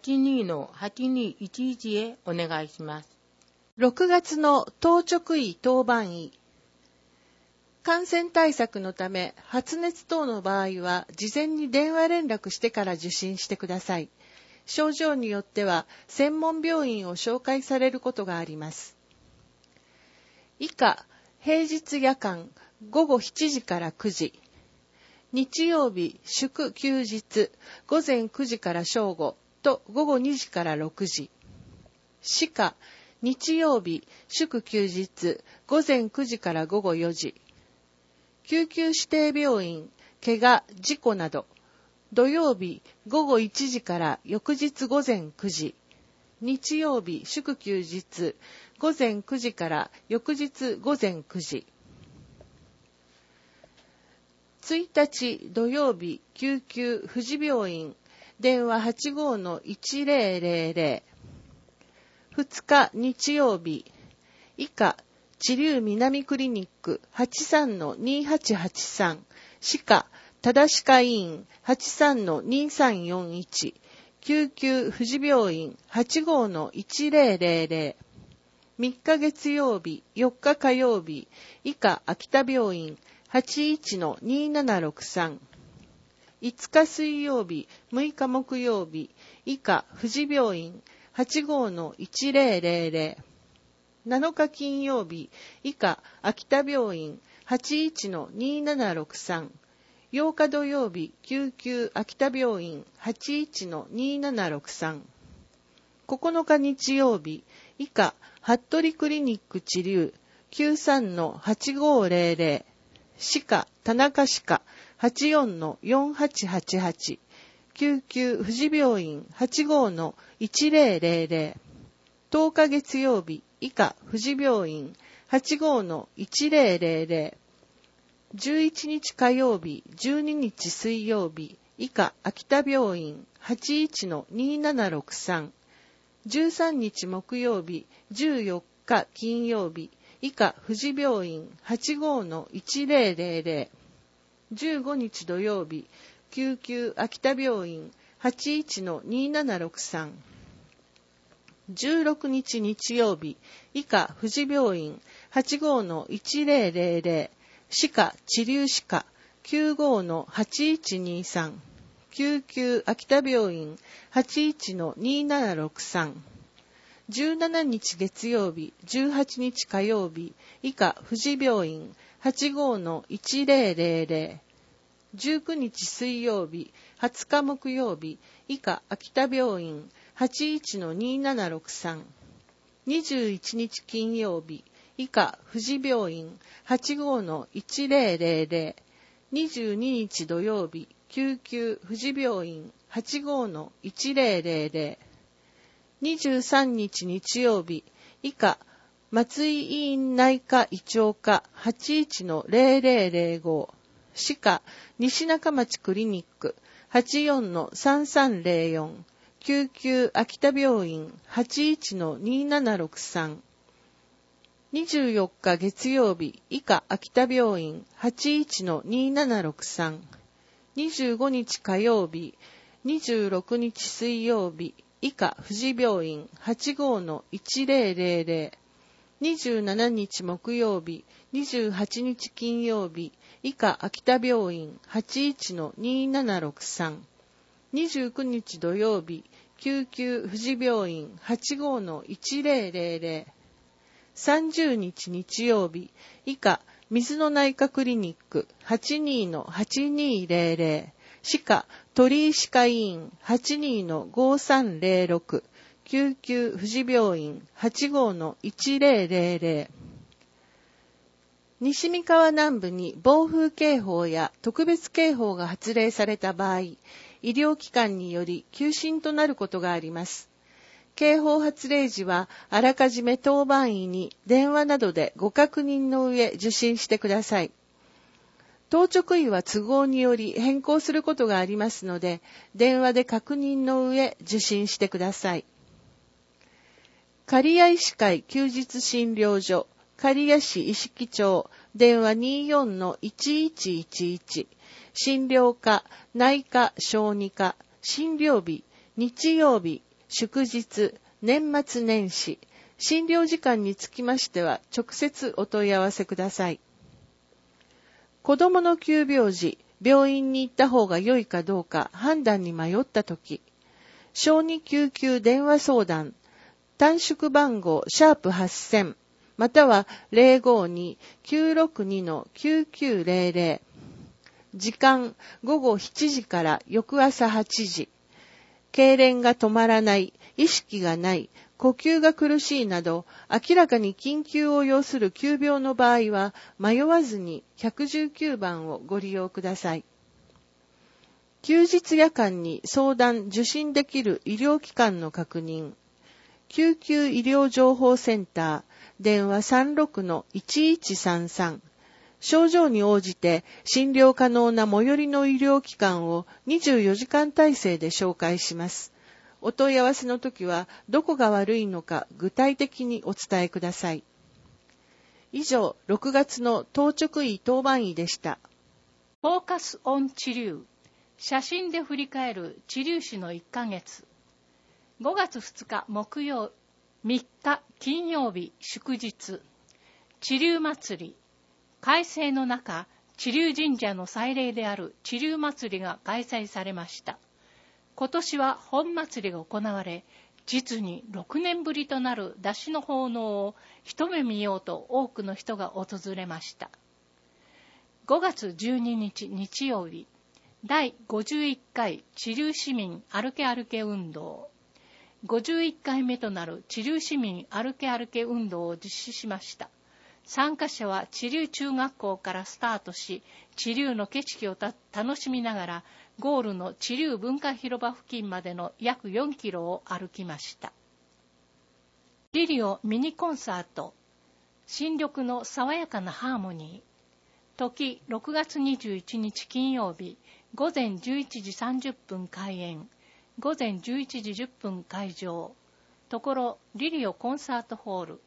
S1: 82-8211 へお願いします。
S4: 6月の当直医当番医。感染対策のため、発熱等の場合は事前に電話連絡してから受診してください。症状によっては専門病院を紹介されることがあります。以下、平日夜間午後7時から9時、日曜日祝休日午前9時から正午と午後2時から6時。歯科、日曜日祝休日午前9時から午後4時。救急指定病院、怪我、事故など、土曜日午後1時から翌日午前9時、日曜日祝休日午前9時から翌日午前9時。1日土曜日救急富士病院、電話 85-1000。2日日曜日、以下、知立南クリニック 83-2883、歯科、多田歯科医院 83-2341、救急富士病院 85-1000。3日月曜日、4日火曜日、以下秋田病院 81-2763。5日水曜日、6日木曜日、以下富士病院 85-1000。7日金曜日、以下秋田病院 81-2763。8日土曜日、救急秋田病院 81-2763。9日日曜日、以下服部クリニック治療 93-8500。歯科田中歯科 84-4888。救急富士病院 85-1000。10日月曜日、以下富士病院 85-1000。11日火曜日、12日水曜日、以下秋田病院 81-2763。13日木曜日、14日金曜日、以下富士病院 85-1000。15日土曜日、救急秋田病院 81-2763。16日日曜日、以下富士病院 85-1000。歯科治療歯科 95-8123。救急秋田病院 81-2763。17日月曜日、18日火曜日、以下富士病院 85-1000。19日水曜日、20日木曜日、以下秋田病院 81-2763。21日金曜日、以下富士病院 85-1000。22日土曜日、救急富士病院 85-1000。23日日曜日、 以下、松井医院内科医長課 81-0005、歯科、西中町クリニック 84-3304、救急秋田病院 81-2763、24日月曜日、以下秋田病院 81-2763、25日火曜日、26日水曜日、以下富士病院 85-1000、27日木曜日、28日金曜日、以下秋田病院 81-2763、29日土曜日、救急富士病院 85-1000、30日日曜日、以下水野内科クリニック 82-8200、歯科鳥居歯科医院 82-5306、救急富士病院 85-1000、西三河南部に暴風警報や特別警報が発令された場合、医療機関により休診となることがあります。警報発令時はあらかじめ当番医に電話などでご確認の上受診してください。当直医は都合により変更することがありますので、電話で確認の上受診してください。刈谷医師会休日診療所、刈谷市医師長、電話 24-1111、診療科、内科、小児科、診療日、日曜日、祝日、年末年始、診療時間につきましては直接お問い合わせください。子どもの急病時、病院に行った方が良いかどうか判断に迷ったとき、小児救急電話相談、短縮番号#8000、または 052-962-9900、時間午後7時から翌朝8時、痙攣が止まらない、意識がない、呼吸が苦しいなど、明らかに緊急を要する急病の場合は、迷わずに119番をご利用ください。休日夜間に相談・受診できる医療機関の確認。救急医療情報センター、電話 36-1133。症状に応じて診療可能な最寄りの医療機関を24時間体制で紹介します。お問い合わせのときはどこが悪いのか具体的にお伝えください。以上、6月の当直医当番医でした。
S8: フォーカスオン治療。写真で振り返る治療史の1ヶ月。5月2日木曜、3日金曜日祝日。治療祭り。快晴の中、知立神社の祭礼である知立祭りが開催されました。今年は本祭りが行われ、実に6年ぶりとなる出汁の奉納を一目見ようと多くの人が訪れました。5月12日日曜日、第51回知立市民歩け歩け運動。51回目となる知立市民歩け歩け運動を実施しました。参加者は知立中学校からスタートし、知立の景色を楽しみながら、ゴールの知立文化広場付近までの約4キロを歩きました。リリオミニコンサート、新緑の爽やかなハーモニー。時6月21日金曜日、午前11時30分開演、午前11時10分開場。ところリリオコンサートホール。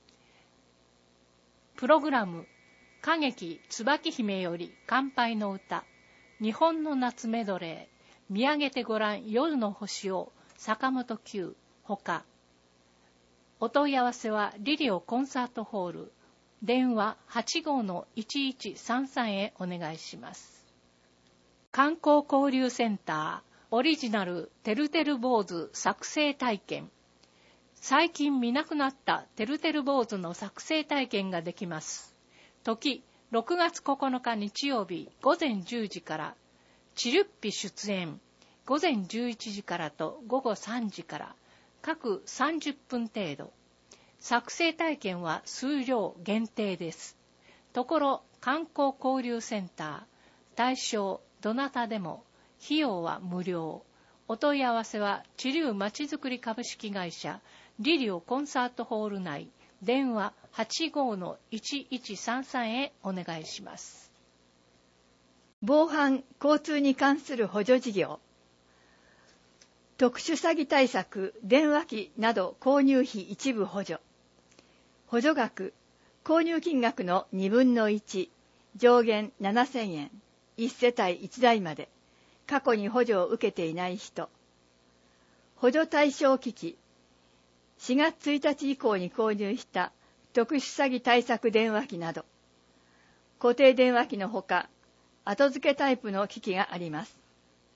S8: プログラム、歌劇椿姫より乾杯の歌、日本の夏メドレー、見上げてごらん夜の星を、坂本九、ほか。お問い合わせはリリオコンサートホール、電話 85-1133 へお願いします。観光交流センター、オリジナルてるてる坊主作成体験。最近見なくなったてるてる坊主の作成体験ができます。時6月9日日曜日午前10時から、チルッピ出演、午前11時からと午後3時から、各30分程度。作成体験は数量限定です。ところ観光交流センター、対象どなたでも、費用は無料。 お問い合わせは、知立まちづくり株式会社、リリオコンサートホール内、電話 85-1133 へお願いします。
S5: 防犯・交通に関する補助事業。特殊詐欺対策、電話機など購入費一部補助。補助額、購入金額の2分の1、上限7000円、1世帯1台まで、過去に補助を受けていない人。補助対象機器、4月1日以降に購入した特殊詐欺対策電話機など、固定電話機のほか、後付けタイプの機器があります。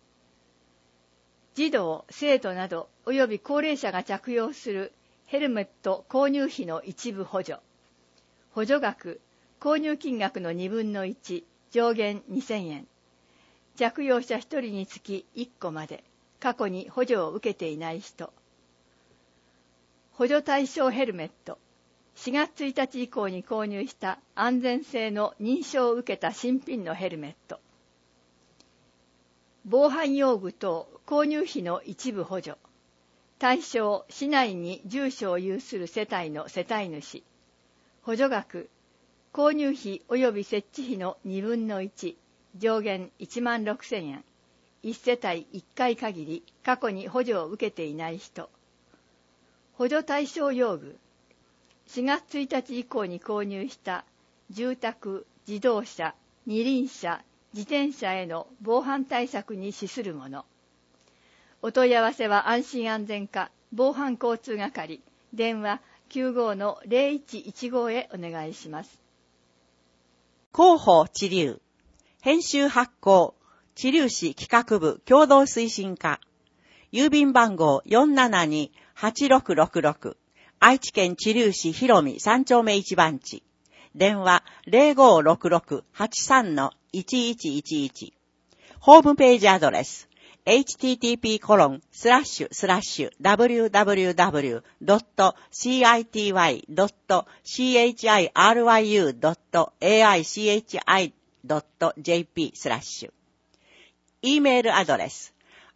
S5: 児童、生徒など及び高齢者が着用するヘルメット購入費の一部補助。補助額、購入金額の2分の1、上限2000円。着用者1人につき1個まで、過去に補助を受けていない人。補助対象ヘルメット。4月1日以降に購入した安全性の認証を受けた新品のヘルメット。防犯用具等購入費の一部補助。対象、市内に住所を有する世帯の世帯主。補助額、購入費及び設置費の2分の1、上限16,000円。1世帯1回限り、過去に補助を受けていない人。補助対象用具。4月1日以降に購入した住宅、自動車、二輪車、自転車への防犯対策に資するもの。お問い合わせは安心安全課防犯交通係、電話 95-0115 へお願いします。
S1: 広報知立、編集発行、知立市企画部共同推進課、郵便番号 472-8666、愛知県知立市広見3丁目1番地。電話 0566-83-1111。ホームページアドレス http://www.city.chiru.aichi.jp/。e メールアドレス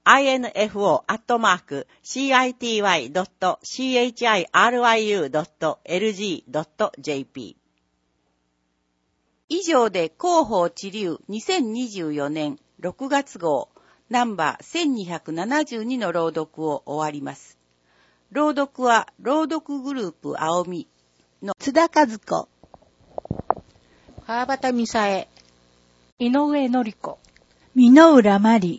S1: info@city.chiru.lg.jp。 以上で広報知立2024年6月号ナンバー1272の朗読を終わります。朗読は朗読グループ青みの
S7: 津田和子、
S1: 川端美沙恵、
S8: 井上典子、
S2: 箕浦真理、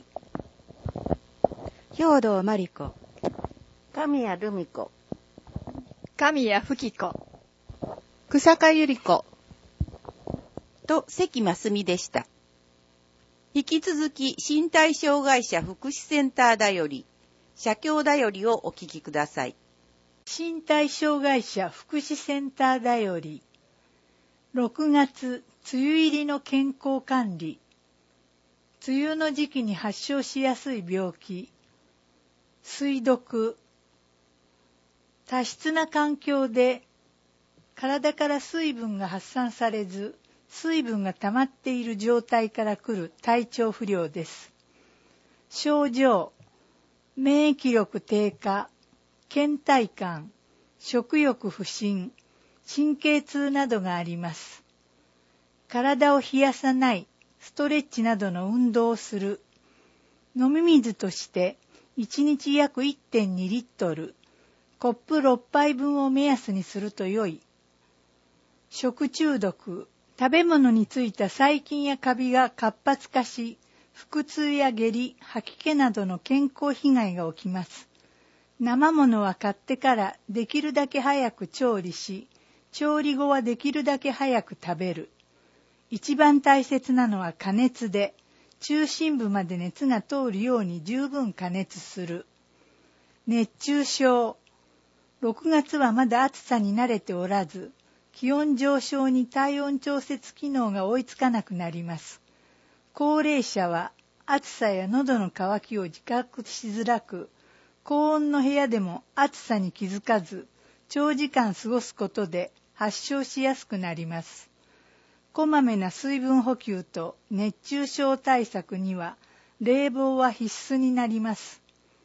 S3: 兵藤真理子、
S6: 神谷留美子、
S5: 神谷吹子、
S4: 草加由里子
S1: と関真澄でした。引き続き身体障害者福祉センターだより、社協だよりをお聞きください。
S2: 身体障害者福祉センターだより、6月梅雨入りの健康管理、梅雨の時期に発症しやすい病気、水毒、多湿な環境で体から水分が発散されず、水分が溜まっている状態から来る体調不良です。症状、免疫力低下、倦怠感、食欲不振、神経痛などがあります。体を冷やさない、ストレッチなどの運動をする。飲み水として1日約 1.2 リットル、コップ6杯分を目安にすると良い。食中毒、食べ物についた細菌やカビが活発化し、腹痛や下痢、吐き気などの健康被害が起きます。生物は買ってからできるだけ早く調理し、調理後はできるだけ早く食べる。一番大切なのは加熱で、中心部まで熱が通るように十分加熱する。熱中症。6月はまだ暑さに慣れておらず、気温上昇に体温調節機能が追いつかなくなります。高齢者は暑さや喉の渇きを自覚しづらく、高温の部屋でも暑さに気づかず、長時間過ごすことで発症しやすくなります。こまめな水分補給と熱中症対策には冷房は必須になります。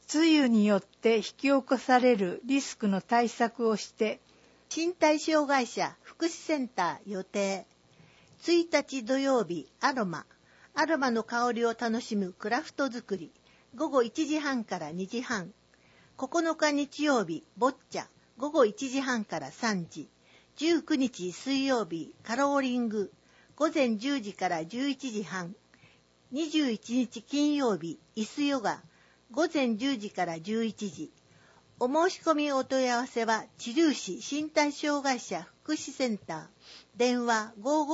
S2: 梅雨によって引き起こされるリスクの対策をして、
S7: 身体障害者福祉センター予定。1日土曜日、アロマの香りを楽しむクラフト作り、午後1時半から2時半。9日日曜日、ボッチャ、午後1時半から3時。19日水曜日、カローリング、午前10時から11時半。21日金曜日、椅子ヨガ、午前10時から11時。お申し込みお問い合わせは、知立市身体障害者福祉センター、電話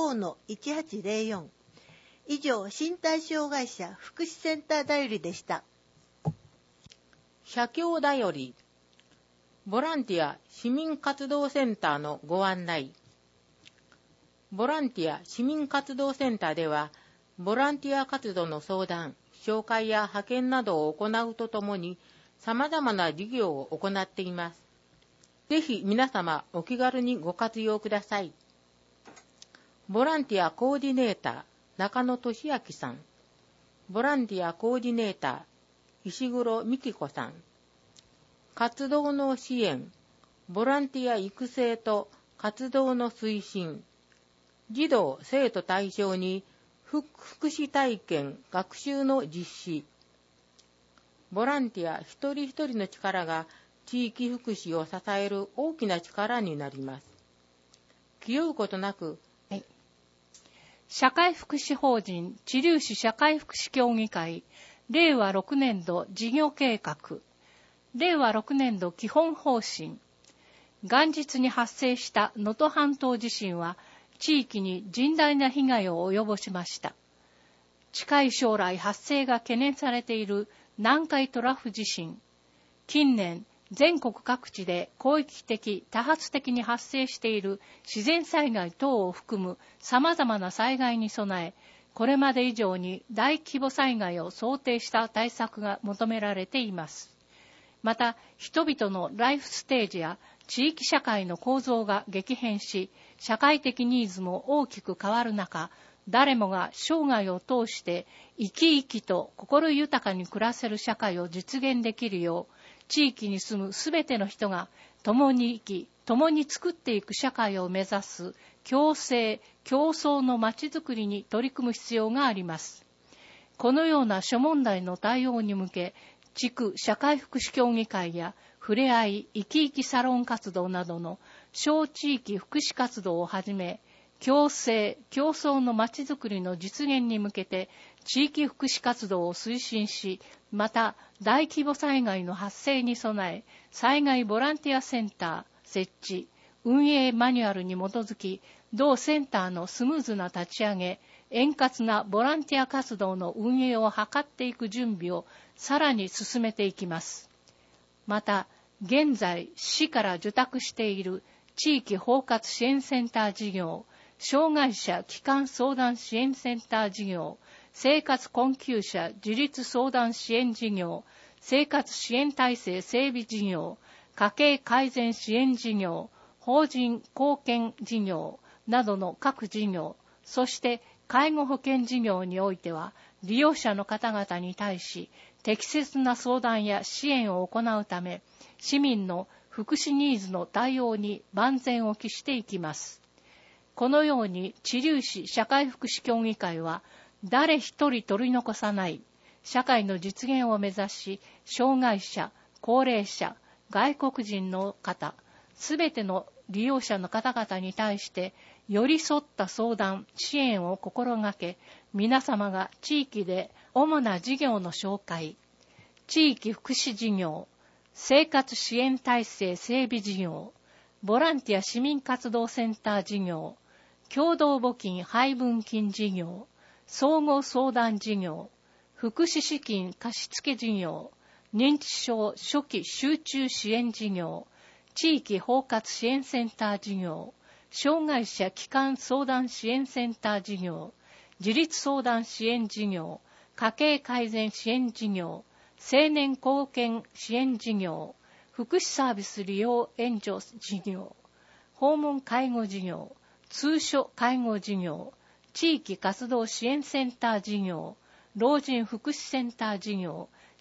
S7: 55-1804。以上、身体障害者福祉センターだよりでした。
S9: 社協だより、ボランティア市民活動センターのご案内。ボランティア市民活動センターでは、ボランティア活動の相談、紹介や派遣などを行うとともに、様々な事業を行っています。ぜひ皆様お気軽にご活用ください。ボランティアコーディネーター、中野俊明さん。ボランティアコーディネーター、石黒美希子さん。活動の支援、ボランティア育成と活動の推進。児童・生徒対象に福祉体験・学習の実施。ボランティア一人一人の力が地域福祉を支える大きな力になります。気負うことなく、
S8: 社会福祉法人知立市社会福祉協議会令和6年度事業計画、令和6年度基本方針。元日に発生した能登半島地震は地域に甚大な被害を及ぼしました。近い将来発生が懸念されている南海トラフ地震。近年、全国各地で広域的、多発的に発生している自然災害等を含む様々な災害に備え、これまで以上に大規模災害を想定した対策が求められています。また、人々のライフステージや地域社会の構造が激変し、社会的ニーズも大きく変わる中、誰もが生涯を通して生き生きと心豊かに暮らせる社会を実現できるよう、地域に住むすべての人が共に生き、共に作っていく社会を目指す共生、共創のまちづくりに取り組む必要があります。このような諸問題の対応に向け、地区社会福祉協議会やふれあい生き生きサロン活動などの小地域福祉活動をはじめ、共生・共創のまちづくりの実現に向けて地域福祉活動を推進し、また大規模災害の発生に備え、災害ボランティアセンター設置、運営マニュアルに基づき、同センターのスムーズな立ち上げ、円滑なボランティア活動の運営を図っていく準備をさらに進めていきます。また、現在市から受託している地域包括支援センター事業、障害者帰還相談支援センター事業、生活困窮者自立相談支援事業、生活支援体制整備事業、家計改善支援事業、法人貢献事業などの各事業、そして介護保険事業においては、利用者の方々に対し適切な相談や支援を行うため、市民の福祉ニーズの対応に万全を期していきます。このように知立市社会福祉協議会は、誰一人取り残さない社会の実現を目指し、障害者、高齢者、外国人の方、すべての利用者の方々に対して寄り添った相談、支援を心がけ、皆様が地域で主な事業の紹介、地域福祉事業、生活支援体制整備事業、ボランティア市民活動センター事業、共同募金配分金事業、総合相談事業、福祉資金貸付事業、認知症初期集中支援事業、地域包括支援センター事業、障害者帰還相談支援センター事業、自立相談支援事業、家計改善支援事業、青年貢献支援事業、福祉サービス利用援助事業、訪問介護事業、通所介護事業、地域活動支援センター事業、老人福祉センター事業、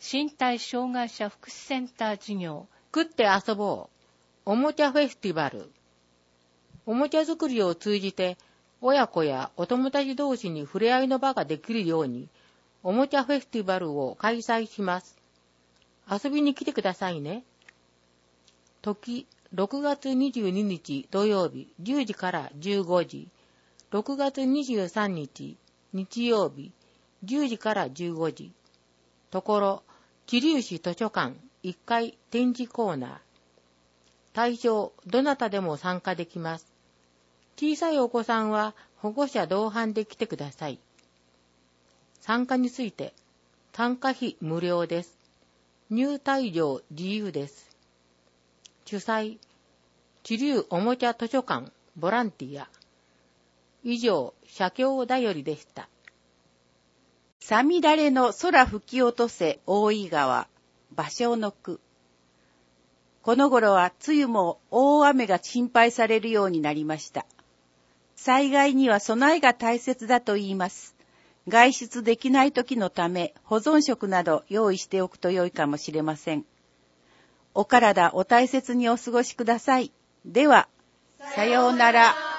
S8: 身体障害者福祉センター事業、
S9: 食って遊ぼう、おもちゃフェスティバル。おもちゃ作りを通じて、親子やお友達同士に触れ合いの場ができるように、おもちゃフェスティバルを開催します。遊びに来てくださいね。時、6月22日土曜日10時から15時、6月23日日曜日10時から15時。ところ、知立市図書館1階展示コーナー。対象、どなたでも参加できます。小さいお子さんは保護者同伴で来てください。参加について、参加費無料です。入退場自由です。主催、知立おもちゃ図書館ボランティア。以上、社協だよりでした。
S1: さみだれの空吹き落とせ大井川、芭蕉の句。この頃は梅雨も大雨が心配されるようになりました。災害には備えが大切だと言います。外出できない時のため保存食など用意しておくと良いかもしれません。お体お大切にお過ごしください。では、さようなら。